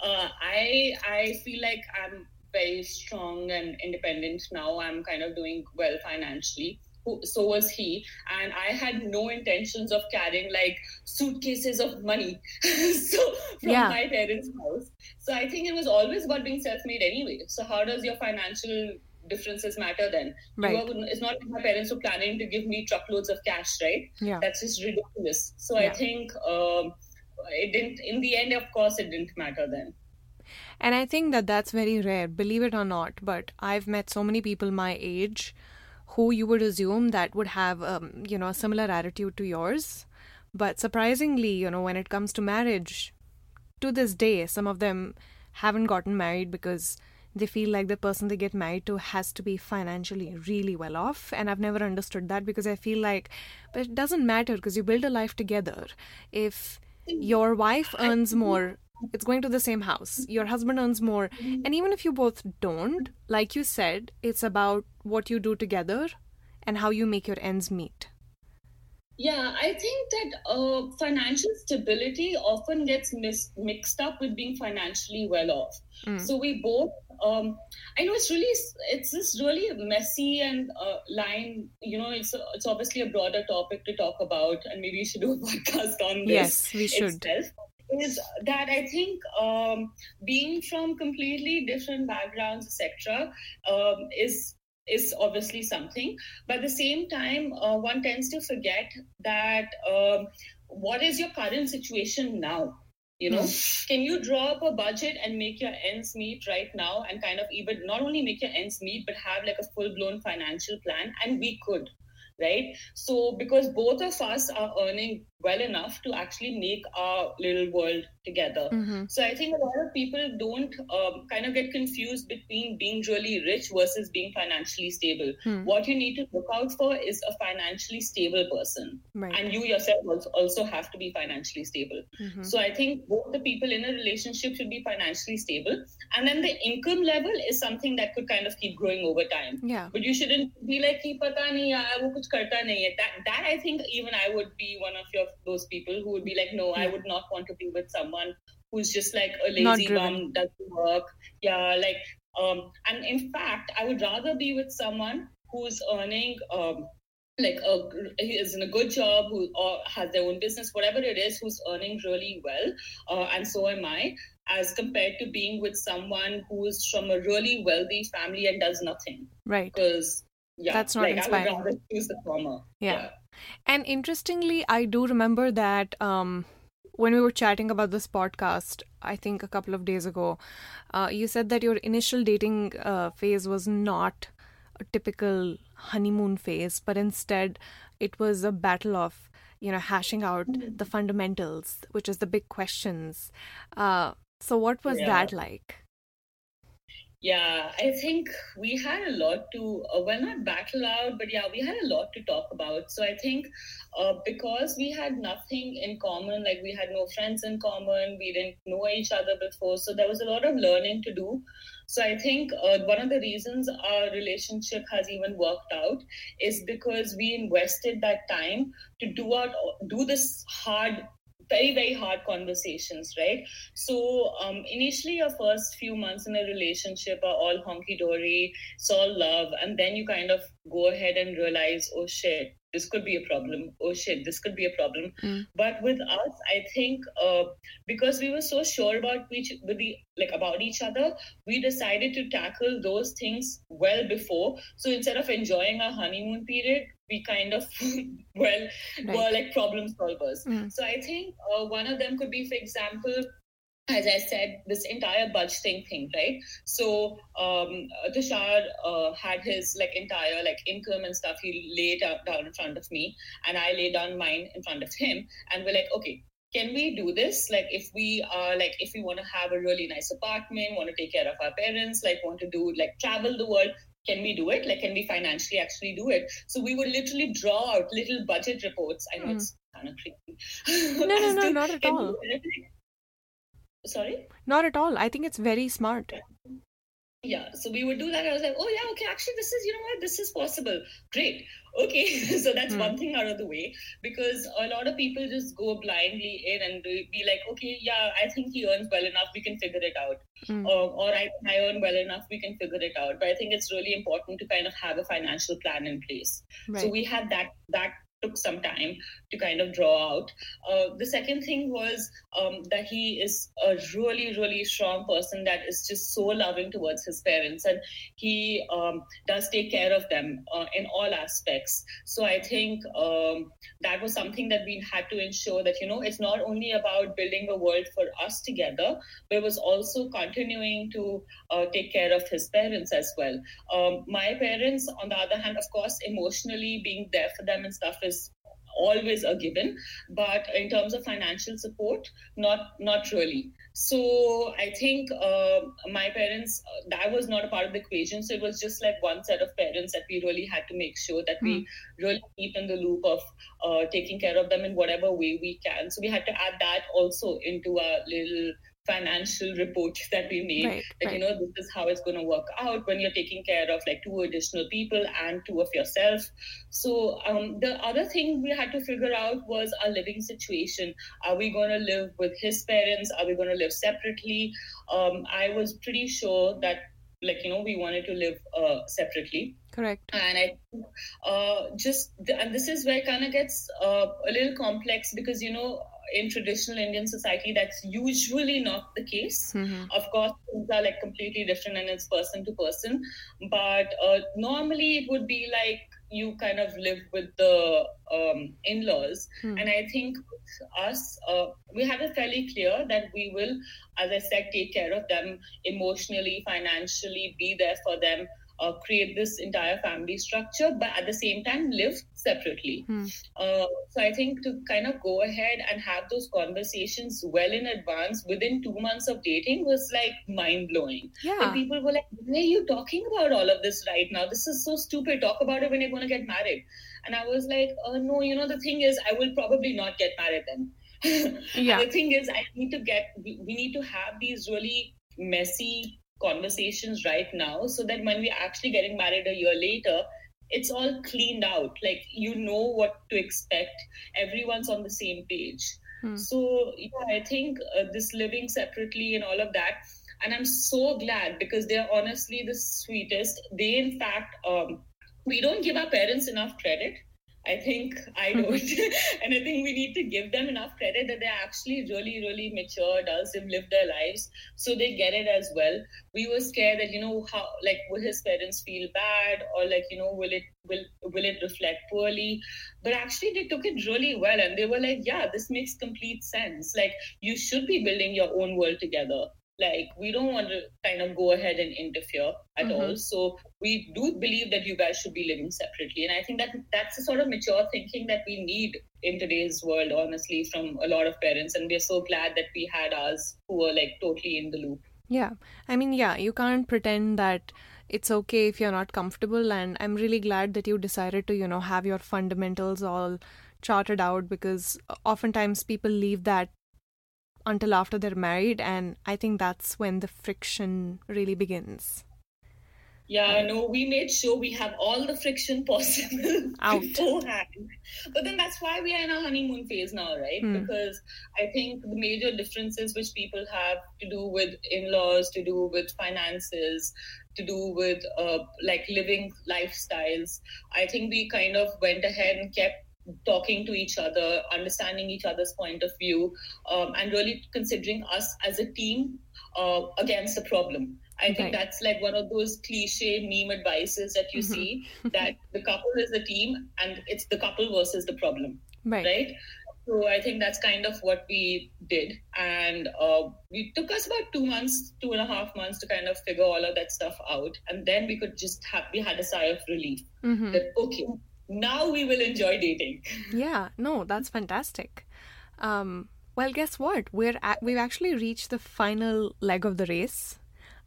I feel like I'm very strong and independent now. I'm kind of doing well financially. So was he, and I had no intentions of carrying like suitcases of money from my parents' house. So I think it was always about being self-made anyway. So how does your financial differences matter then? Right. It's not like my parents were planning to give me truckloads of cash, right? Yeah. That's just ridiculous. So I think it didn't, in the end, of course, it didn't matter then. And I think that's very rare, believe it or not, but I've met so many people my age who you would assume that would have, a similar attitude to yours. But surprisingly, when it comes to marriage, to this day, some of them haven't gotten married because they feel like the person they get married to has to be financially really well off. And I've never understood that because I feel like, but it doesn't matter because you build a life together. If your wife earns more, it's going to the same house. Your husband earns more. And even if you both don't, like you said, it's about what you do together and how you make your ends meet. Yeah, I think that financial stability often gets mixed up with being financially well off. So we both, I know it's this really messy and line, it's obviously a broader topic to talk about, and maybe we should do a podcast on this. Yes, we should. Itself. Is that I think being from completely different backgrounds, etc., is obviously something. But at the same time, one tends to forget that what is your current situation now? Can you draw up a budget and make your ends meet right now, and kind of even not only make your ends meet, but have like a full-blown financial plan? And we could. Right? So because both of us are earning well enough to actually make our little world together. So I think a lot of people don't kind of get confused between being really rich versus being financially stable. What you need to look out for is a financially stable person. Right. And you yourself also have to be financially stable. So I think both the people in a relationship should be financially stable. And then the income level is something that could kind of keep growing over time. Yeah. But you shouldn't be like, pata nahi yaar, wo kuch karta nahi hai. That I think even I would be one of those people who would be like, no, I would not want to be with someone who's just like a lazy bum, doesn't work. Yeah, like, and in fact, I would rather be with someone who's earning, he is in a good job, or has their own business, whatever it is, who's earning really well, and so am I, as compared to being with someone who's from a really wealthy family and does nothing. Right. Because, that's not inspiring. I would rather choose the former. Yeah. And interestingly, I do remember that when we were chatting about this podcast, I think a couple of days ago, you said that your initial dating phase was not a typical honeymoon phase, but instead it was a battle of, hashing out the fundamentals, which is the big questions. So what was that like? Yeah, I think we had a lot to, not battle out, but we had a lot to talk about. So I think because we had nothing in common, like we had no friends in common, we didn't know each other before. So there was a lot of learning to do. So I think one of the reasons our relationship has even worked out is because we invested that time to do this very, very hard conversations, right? So initially your first few months in a relationship are all honky-dory, it's all love, and then you kind of go ahead and realize, oh shit, this could be a problem. Oh shit, this could be a problem. But with us, I think because we were so sure about each other, we decided to tackle those things well before. So instead of enjoying our honeymoon period, we kind of were like problem solvers. So I think one of them could be, for example, as I said, this entire budgeting thing, right? So Tushar had his entire income and stuff. He laid down in front of me, and I laid down mine in front of him, and we're like, okay, can we do this? If we want to have a really nice apartment, want to take care of our parents, want to do travel the world, can we do it? Can we financially actually do it? So we would literally draw out little budget reports. I know it's kind of creepy. No, not at all. Sorry? Not at all. I think it's very smart. Yeah, so we would do that. I was like, oh yeah, okay, actually this is possible. Great. Okay, so that's one thing out of the way, because a lot of people just go blindly in and be like, okay, yeah, I think he earns well enough, we can figure it out. Or I earn well enough, we can figure it out. But I think it's really important to kind of have a financial plan in place. Right. So we had that took some time to kind of draw out. The second thing was that he is a really, really strong person that is just so loving towards his parents, and he does take care of them in all aspects. So I think that was something that we had to ensure that, it's not only about building a world for us together, but it was also continuing to take care of his parents as well. My parents, on the other hand, of course, emotionally being there for them and stuff is always a given, but in terms of financial support, not really. So I think my parents, that was not a part of the equation. So it was just one set of parents that we really had to make sure that we really keep in the loop of taking care of them in whatever way we can. So we had to add that also into our little financial report that we made, this is how it's going to work out when you're taking care of 2 additional people and 2 of yourself. So the other thing we had to figure out was our living situation. Are we going to live with his parents? Are we going to live separately? I was pretty sure that we wanted to live separately. Correct. And I think and this is where it kind of gets a little complex, because in traditional Indian society, that's usually not the case. Of course, things are completely different and it's person to person. But normally it would be you kind of live with the in-laws. And I think with us, we have it fairly clear that we will, as I said, take care of them emotionally, financially, be there for them, create this entire family structure, but at the same time live separately. So I think to kind of go ahead and have those conversations well in advance within 2 months of dating was mind-blowing. Yeah. And people were like, why are you talking about all of this right now? This is so stupid. Talk about it when you're going to get married. And I was like, no, the thing is, I will probably not get married then. Yeah. And the thing is, we need to have these really messy conversations right now, so that when we're actually getting married a year later, it's all cleaned out. What to expect. Everyone's on the same page. So I think this living separately and all of that, and I'm so glad, because they're honestly the sweetest. They, in fact, we don't give our parents enough credit. I think I don't. And I think we need to give them enough credit that they're actually really, really mature adults. They've lived their lives, so they get it as well. We were scared that, how, like, will his parents feel bad, or like, will it reflect poorly? But actually they took it really well, and they were like, yeah, this makes complete sense. Like, you should be building your own world together. Like, we don't want to kind of go ahead and interfere at all. So we do believe that you guys should be living separately. And I think that that's the sort of mature thinking that we need in today's world, honestly, from a lot of parents. And we're so glad that we had ours who were like totally in the loop. Yeah. I mean, yeah, you can't pretend that it's okay if you're not comfortable. And I'm really glad that you decided to, have your fundamentals all charted out, because oftentimes people leave that until after they're married, and I think that's when the friction really begins. Yeah, no, we made sure we have all the friction possible beforehand. But then that's why we are in our honeymoon phase now, right? Because I think the major differences which people have to do with in-laws, to do with finances, to do with like living lifestyles, I think we kind of went ahead and kept talking to each other, understanding each other's point of view, and really considering us as a team against the problem. I think that's like one of those cliche meme advices that you see, that the couple is the team and it's the couple versus the problem, right? So I think that's kind of what we did. And we took us about 2.5 months to kind of figure all of that stuff out. And then we could just we had a sigh of relief that, okay, now we will enjoy dating. Yeah, no, that's fantastic. Well, guess what? We've actually reached the final leg of the race,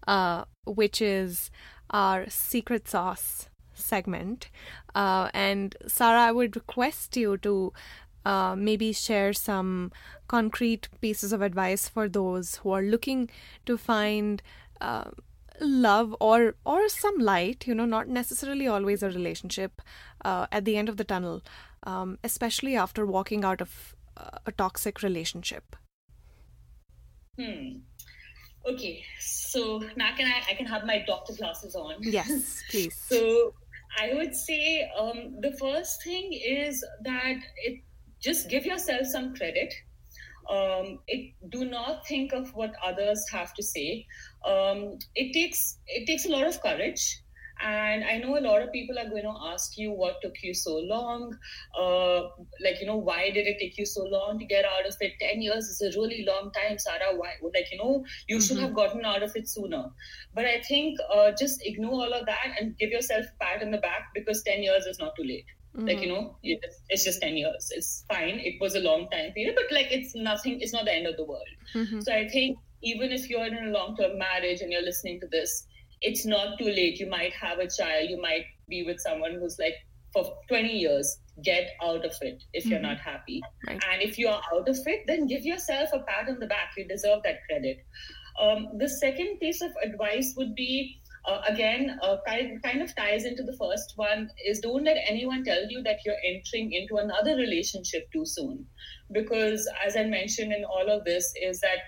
which is our secret sauce segment. And Sarah, I would request you to maybe share some concrete pieces of advice for those who are looking to find love or some light, not necessarily always a relationship at the end of the tunnel, especially after walking out of a toxic relationship. Okay, so now I can have my doctor glasses on. Yes, please. So I would say the first thing is that just give yourself some credit. Do not think of what others have to say. It takes a lot of courage. And I know a lot of people are going to ask you what took you so long. Why did it take you so long to get out of it? 10 years is a really long time, Sarah. Why? You should have gotten out of it sooner. But I think just ignore all of that and give yourself a pat on the back, because 10 years is not too late. It's just 10 years. It's fine. It was a long time period, but it's nothing. It's not the end of the world. So I think even if you're in a long-term marriage and you're listening to this, it's not too late. You might have a child. You might be with someone who's for 20 years. Get out of it if you're not happy. Right. And if you are out of it, then give yourself a pat on the back. You deserve that credit. The second piece of advice would be, kind of ties into the first one, is don't let anyone tell you that you're entering into another relationship too soon. Because as I mentioned in all of this, is that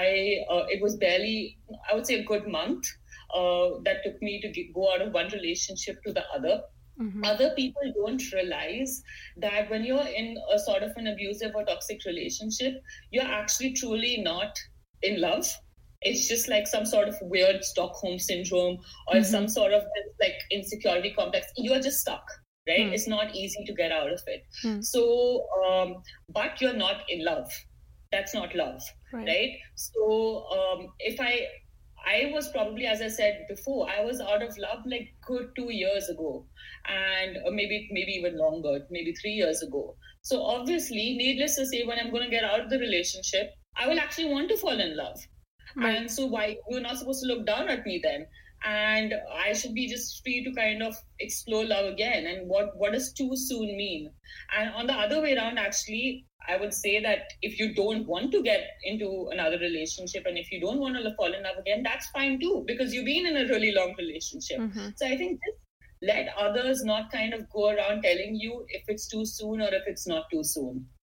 it was barely, I would say, a good month that took me to go out of one relationship to the other. Other people don't realize that when you're in a sort of an abusive or toxic relationship, you're actually truly not in love. It's just like some sort of weird Stockholm syndrome or some sort of insecurity complex. You're just stuck, right? It's not easy to get out of it. So, but you're not in love. That's not love, right? So if I was probably, as I said before, I was out of love good 2 years ago, and maybe even longer, maybe 3 years ago. So obviously, needless to say, when I'm going to get out of the relationship, I will actually want to fall in love. Right. And so why you're not supposed to look down at me then? And I should be just free to kind of explore love again. And what does too soon mean? And on the other way around, actually, I would say that if you don't want to get into another relationship and if you don't want to fall in love again, that's fine too, because you've been in a really long relationship. So I think just let others not kind of go around telling you if it's too soon or if it's not too soon.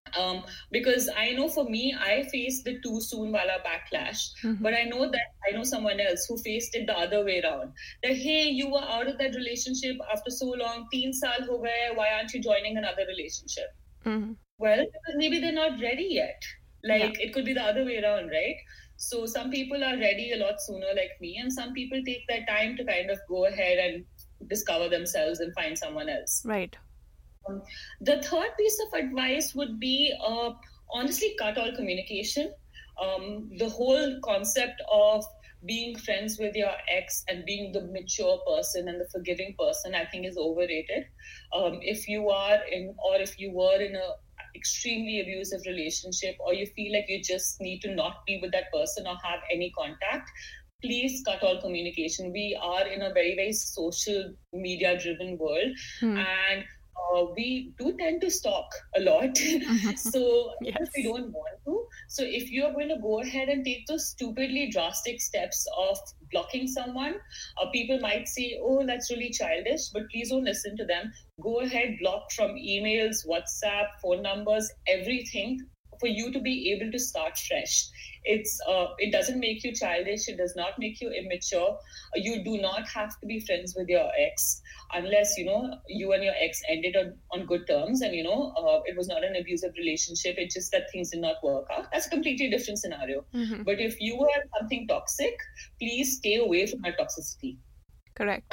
Because I know for me, I faced the too soon wala backlash, but I know someone else who faced it the other way around. That, hey, you were out of that relationship after so long, 3 saal ho gaye, why aren't you joining another relationship? Well, because maybe they're not ready yet. Like, it could be the other way around, right? So some people are ready a lot sooner, like me, and some people take their time to kind of go ahead and discover themselves and find someone else. Right. The third piece of advice would be, honestly, cut all communication. The whole concept of being friends with your ex and being the mature person and the forgiving person, I think, is overrated. If you were in a extremely abusive relationship, or you feel like you just need to not be with that person or have any contact, please cut all communication. We are in a very, very social media driven world, and we do tend to stalk a lot. So we don't want to. So if you're going to go ahead and take those stupidly drastic steps of blocking someone, people might say, oh, that's really childish, but please don't listen to them. Go ahead, block from emails, WhatsApp, phone numbers, everything, for you to be able to start fresh. It doesn't make you childish. It does not make you immature. You do not have to be friends with your ex unless, you and your ex ended on good terms and, it was not an abusive relationship. It's just that things did not work out. That's a completely different scenario. But if you were something toxic, please stay away from that toxicity. Correct.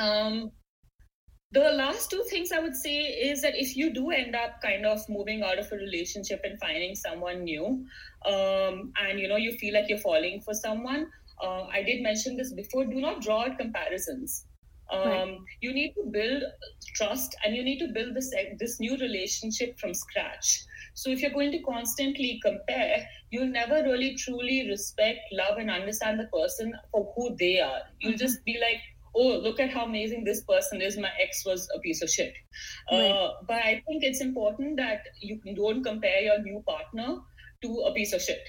The last two things I would say is that if you do end up kind of moving out of a relationship and finding someone new, and you feel like you're falling for someone, I did mention this before, do not draw out comparisons. You need to build trust, and you need to build this new relationship from scratch. So if you're going to constantly compare, you'll never really truly respect, love, and understand the person for who they are. You'll just be like, oh, look at how amazing this person is. My ex was a piece of shit. But I think it's important that you don't compare your new partner to a piece of shit.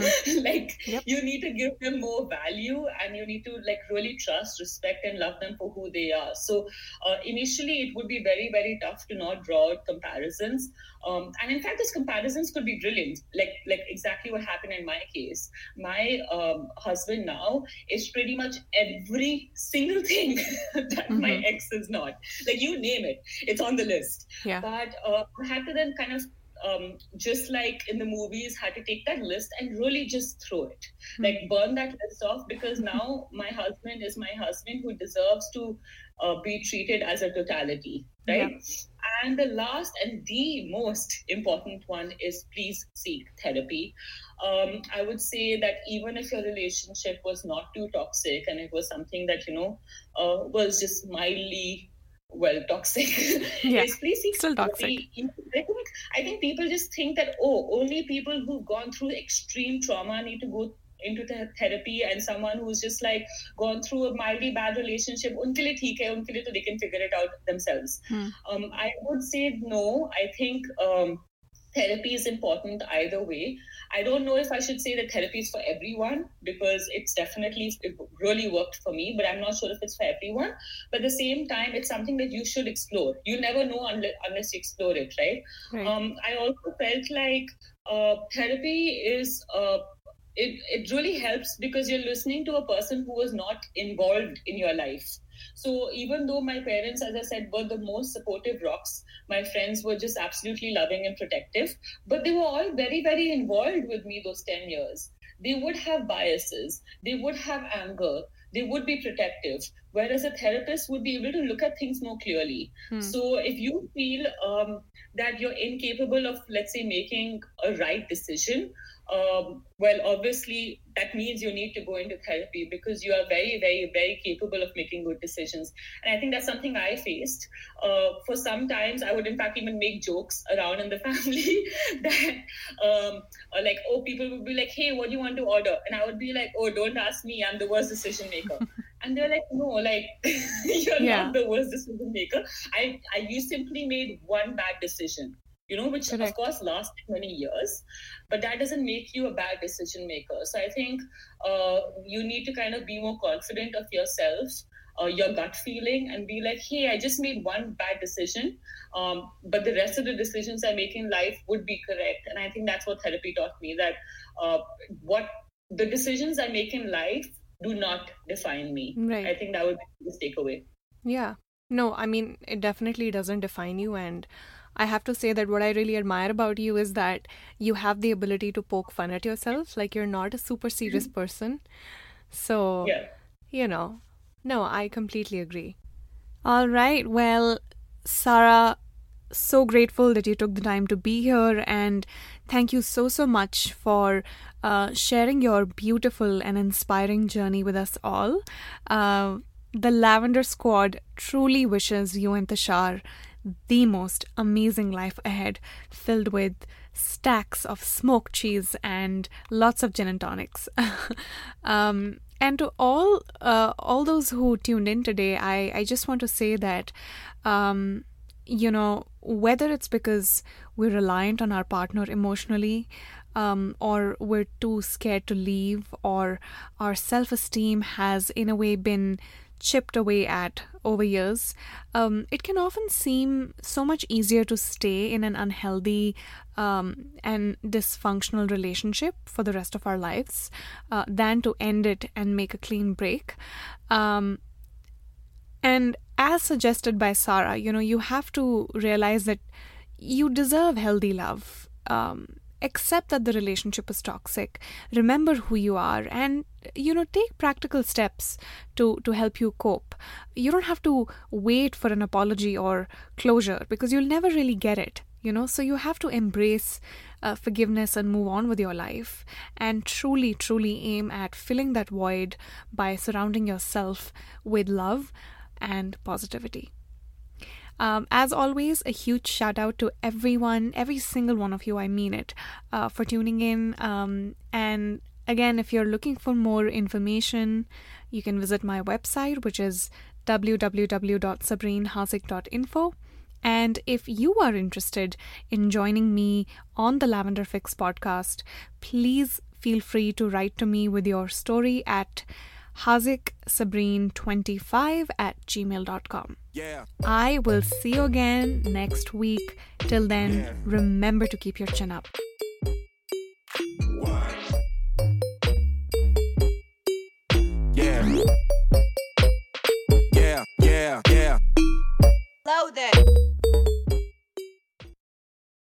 You need to give them more value, and you need to really trust, respect, and love them for who they are. So initially it would be very, very tough to not draw out comparisons. And in fact, those comparisons could be brilliant. Like exactly what happened in my case. My husband now is pretty much every single thing that my ex is not. Like, you name it, it's on the list. Yeah. But I had to then kind of just like in the movies, had to take that list and really just throw it, burn that list off, because now my husband is my husband who deserves to be treated as a totality, right? Yeah. And the last and the most important one is please seek therapy. I would say that even if your relationship was not too toxic and it was something that, was just mildly toxic. Yes, please seek still toxic. I think people just think that, only people who've gone through extreme trauma need to go into therapy, and someone who's just gone through a mildly bad relationship, unke liye theek hai, unke liye to they can figure it out themselves. I would say no. I think therapy is important either way. I don't know if I should say that therapy is for everyone, because it really worked for me, but I'm not sure if it's for everyone. But at the same time, it's something that you should explore. You never know unless you explore it, right? I also felt like therapy is... It really helps because you're listening to a person who was not involved in your life. So even though my parents, as I said, were the most supportive rocks, my friends were just absolutely loving and protective, but they were all very, very involved with me those 10 years. They would have biases. They would have anger. They would be protective, whereas a therapist would be able to look at things more clearly. So if you feel that you're incapable of, let's say, making a right decision, obviously that means you need to go into therapy, because you are very, very, very capable of making good decisions. And I think that's something I faced. For some times, I would in fact even make jokes around in the family that people would be like, hey, what do you want to order? And I would be like, oh, don't ask me, I'm the worst decision maker. And they're like, no, you're not the worst decision maker. You simply made one bad decision, which of course lasted many years, but that doesn't make you a bad decision maker. So I think you need to kind of be more confident of yourself. your gut feeling and be like, hey, I just made one bad decision, but the rest of the decisions I make in life would be correct. And I think that's what therapy taught me, that what the decisions I make in life do not define me. Right. I think that would be the takeaway. Yeah. No, I mean, it definitely doesn't define you. And I have to say that what I really admire about you is that you have the ability to poke fun at yourself. Like, you're not a super serious person. So, no, I completely agree. All right. Well, Sara, so grateful that you took the time to be here. And thank you so much for sharing your beautiful and inspiring journey with us all. The Lavender Squad truly wishes you and Tushar the most amazing life ahead, filled with stacks of smoked cheese and lots of gin and tonics. And to all those who tuned in today, I just want to say that, whether it's because we're reliant on our partner emotionally, or we're too scared to leave, or our self-esteem has in a way been chipped away at over years, it can often seem so much easier to stay in an unhealthy and dysfunctional relationship for the rest of our lives than to end it and make a clean break. And as suggested by Sara, you have to realize that you deserve healthy love. Accept that the relationship is toxic. Remember who you are, and take practical steps to help you cope. You don't have to wait for an apology or closure, because you'll never really get it. So you have to embrace forgiveness and move on with your life, and truly aim at filling that void by surrounding yourself with love and positivity. As always, a huge shout out to everyone, every single one of you, I mean it, for tuning in. And again, if you're looking for more information, you can visit my website, which is www.sabrinehasik.info. And if you are interested in joining me on the Lavender Fix podcast, please feel free to write to me with your story at HazikSabrine25@gmail.com. Yeah. I will see you again next week. Till then, remember to keep your chin up.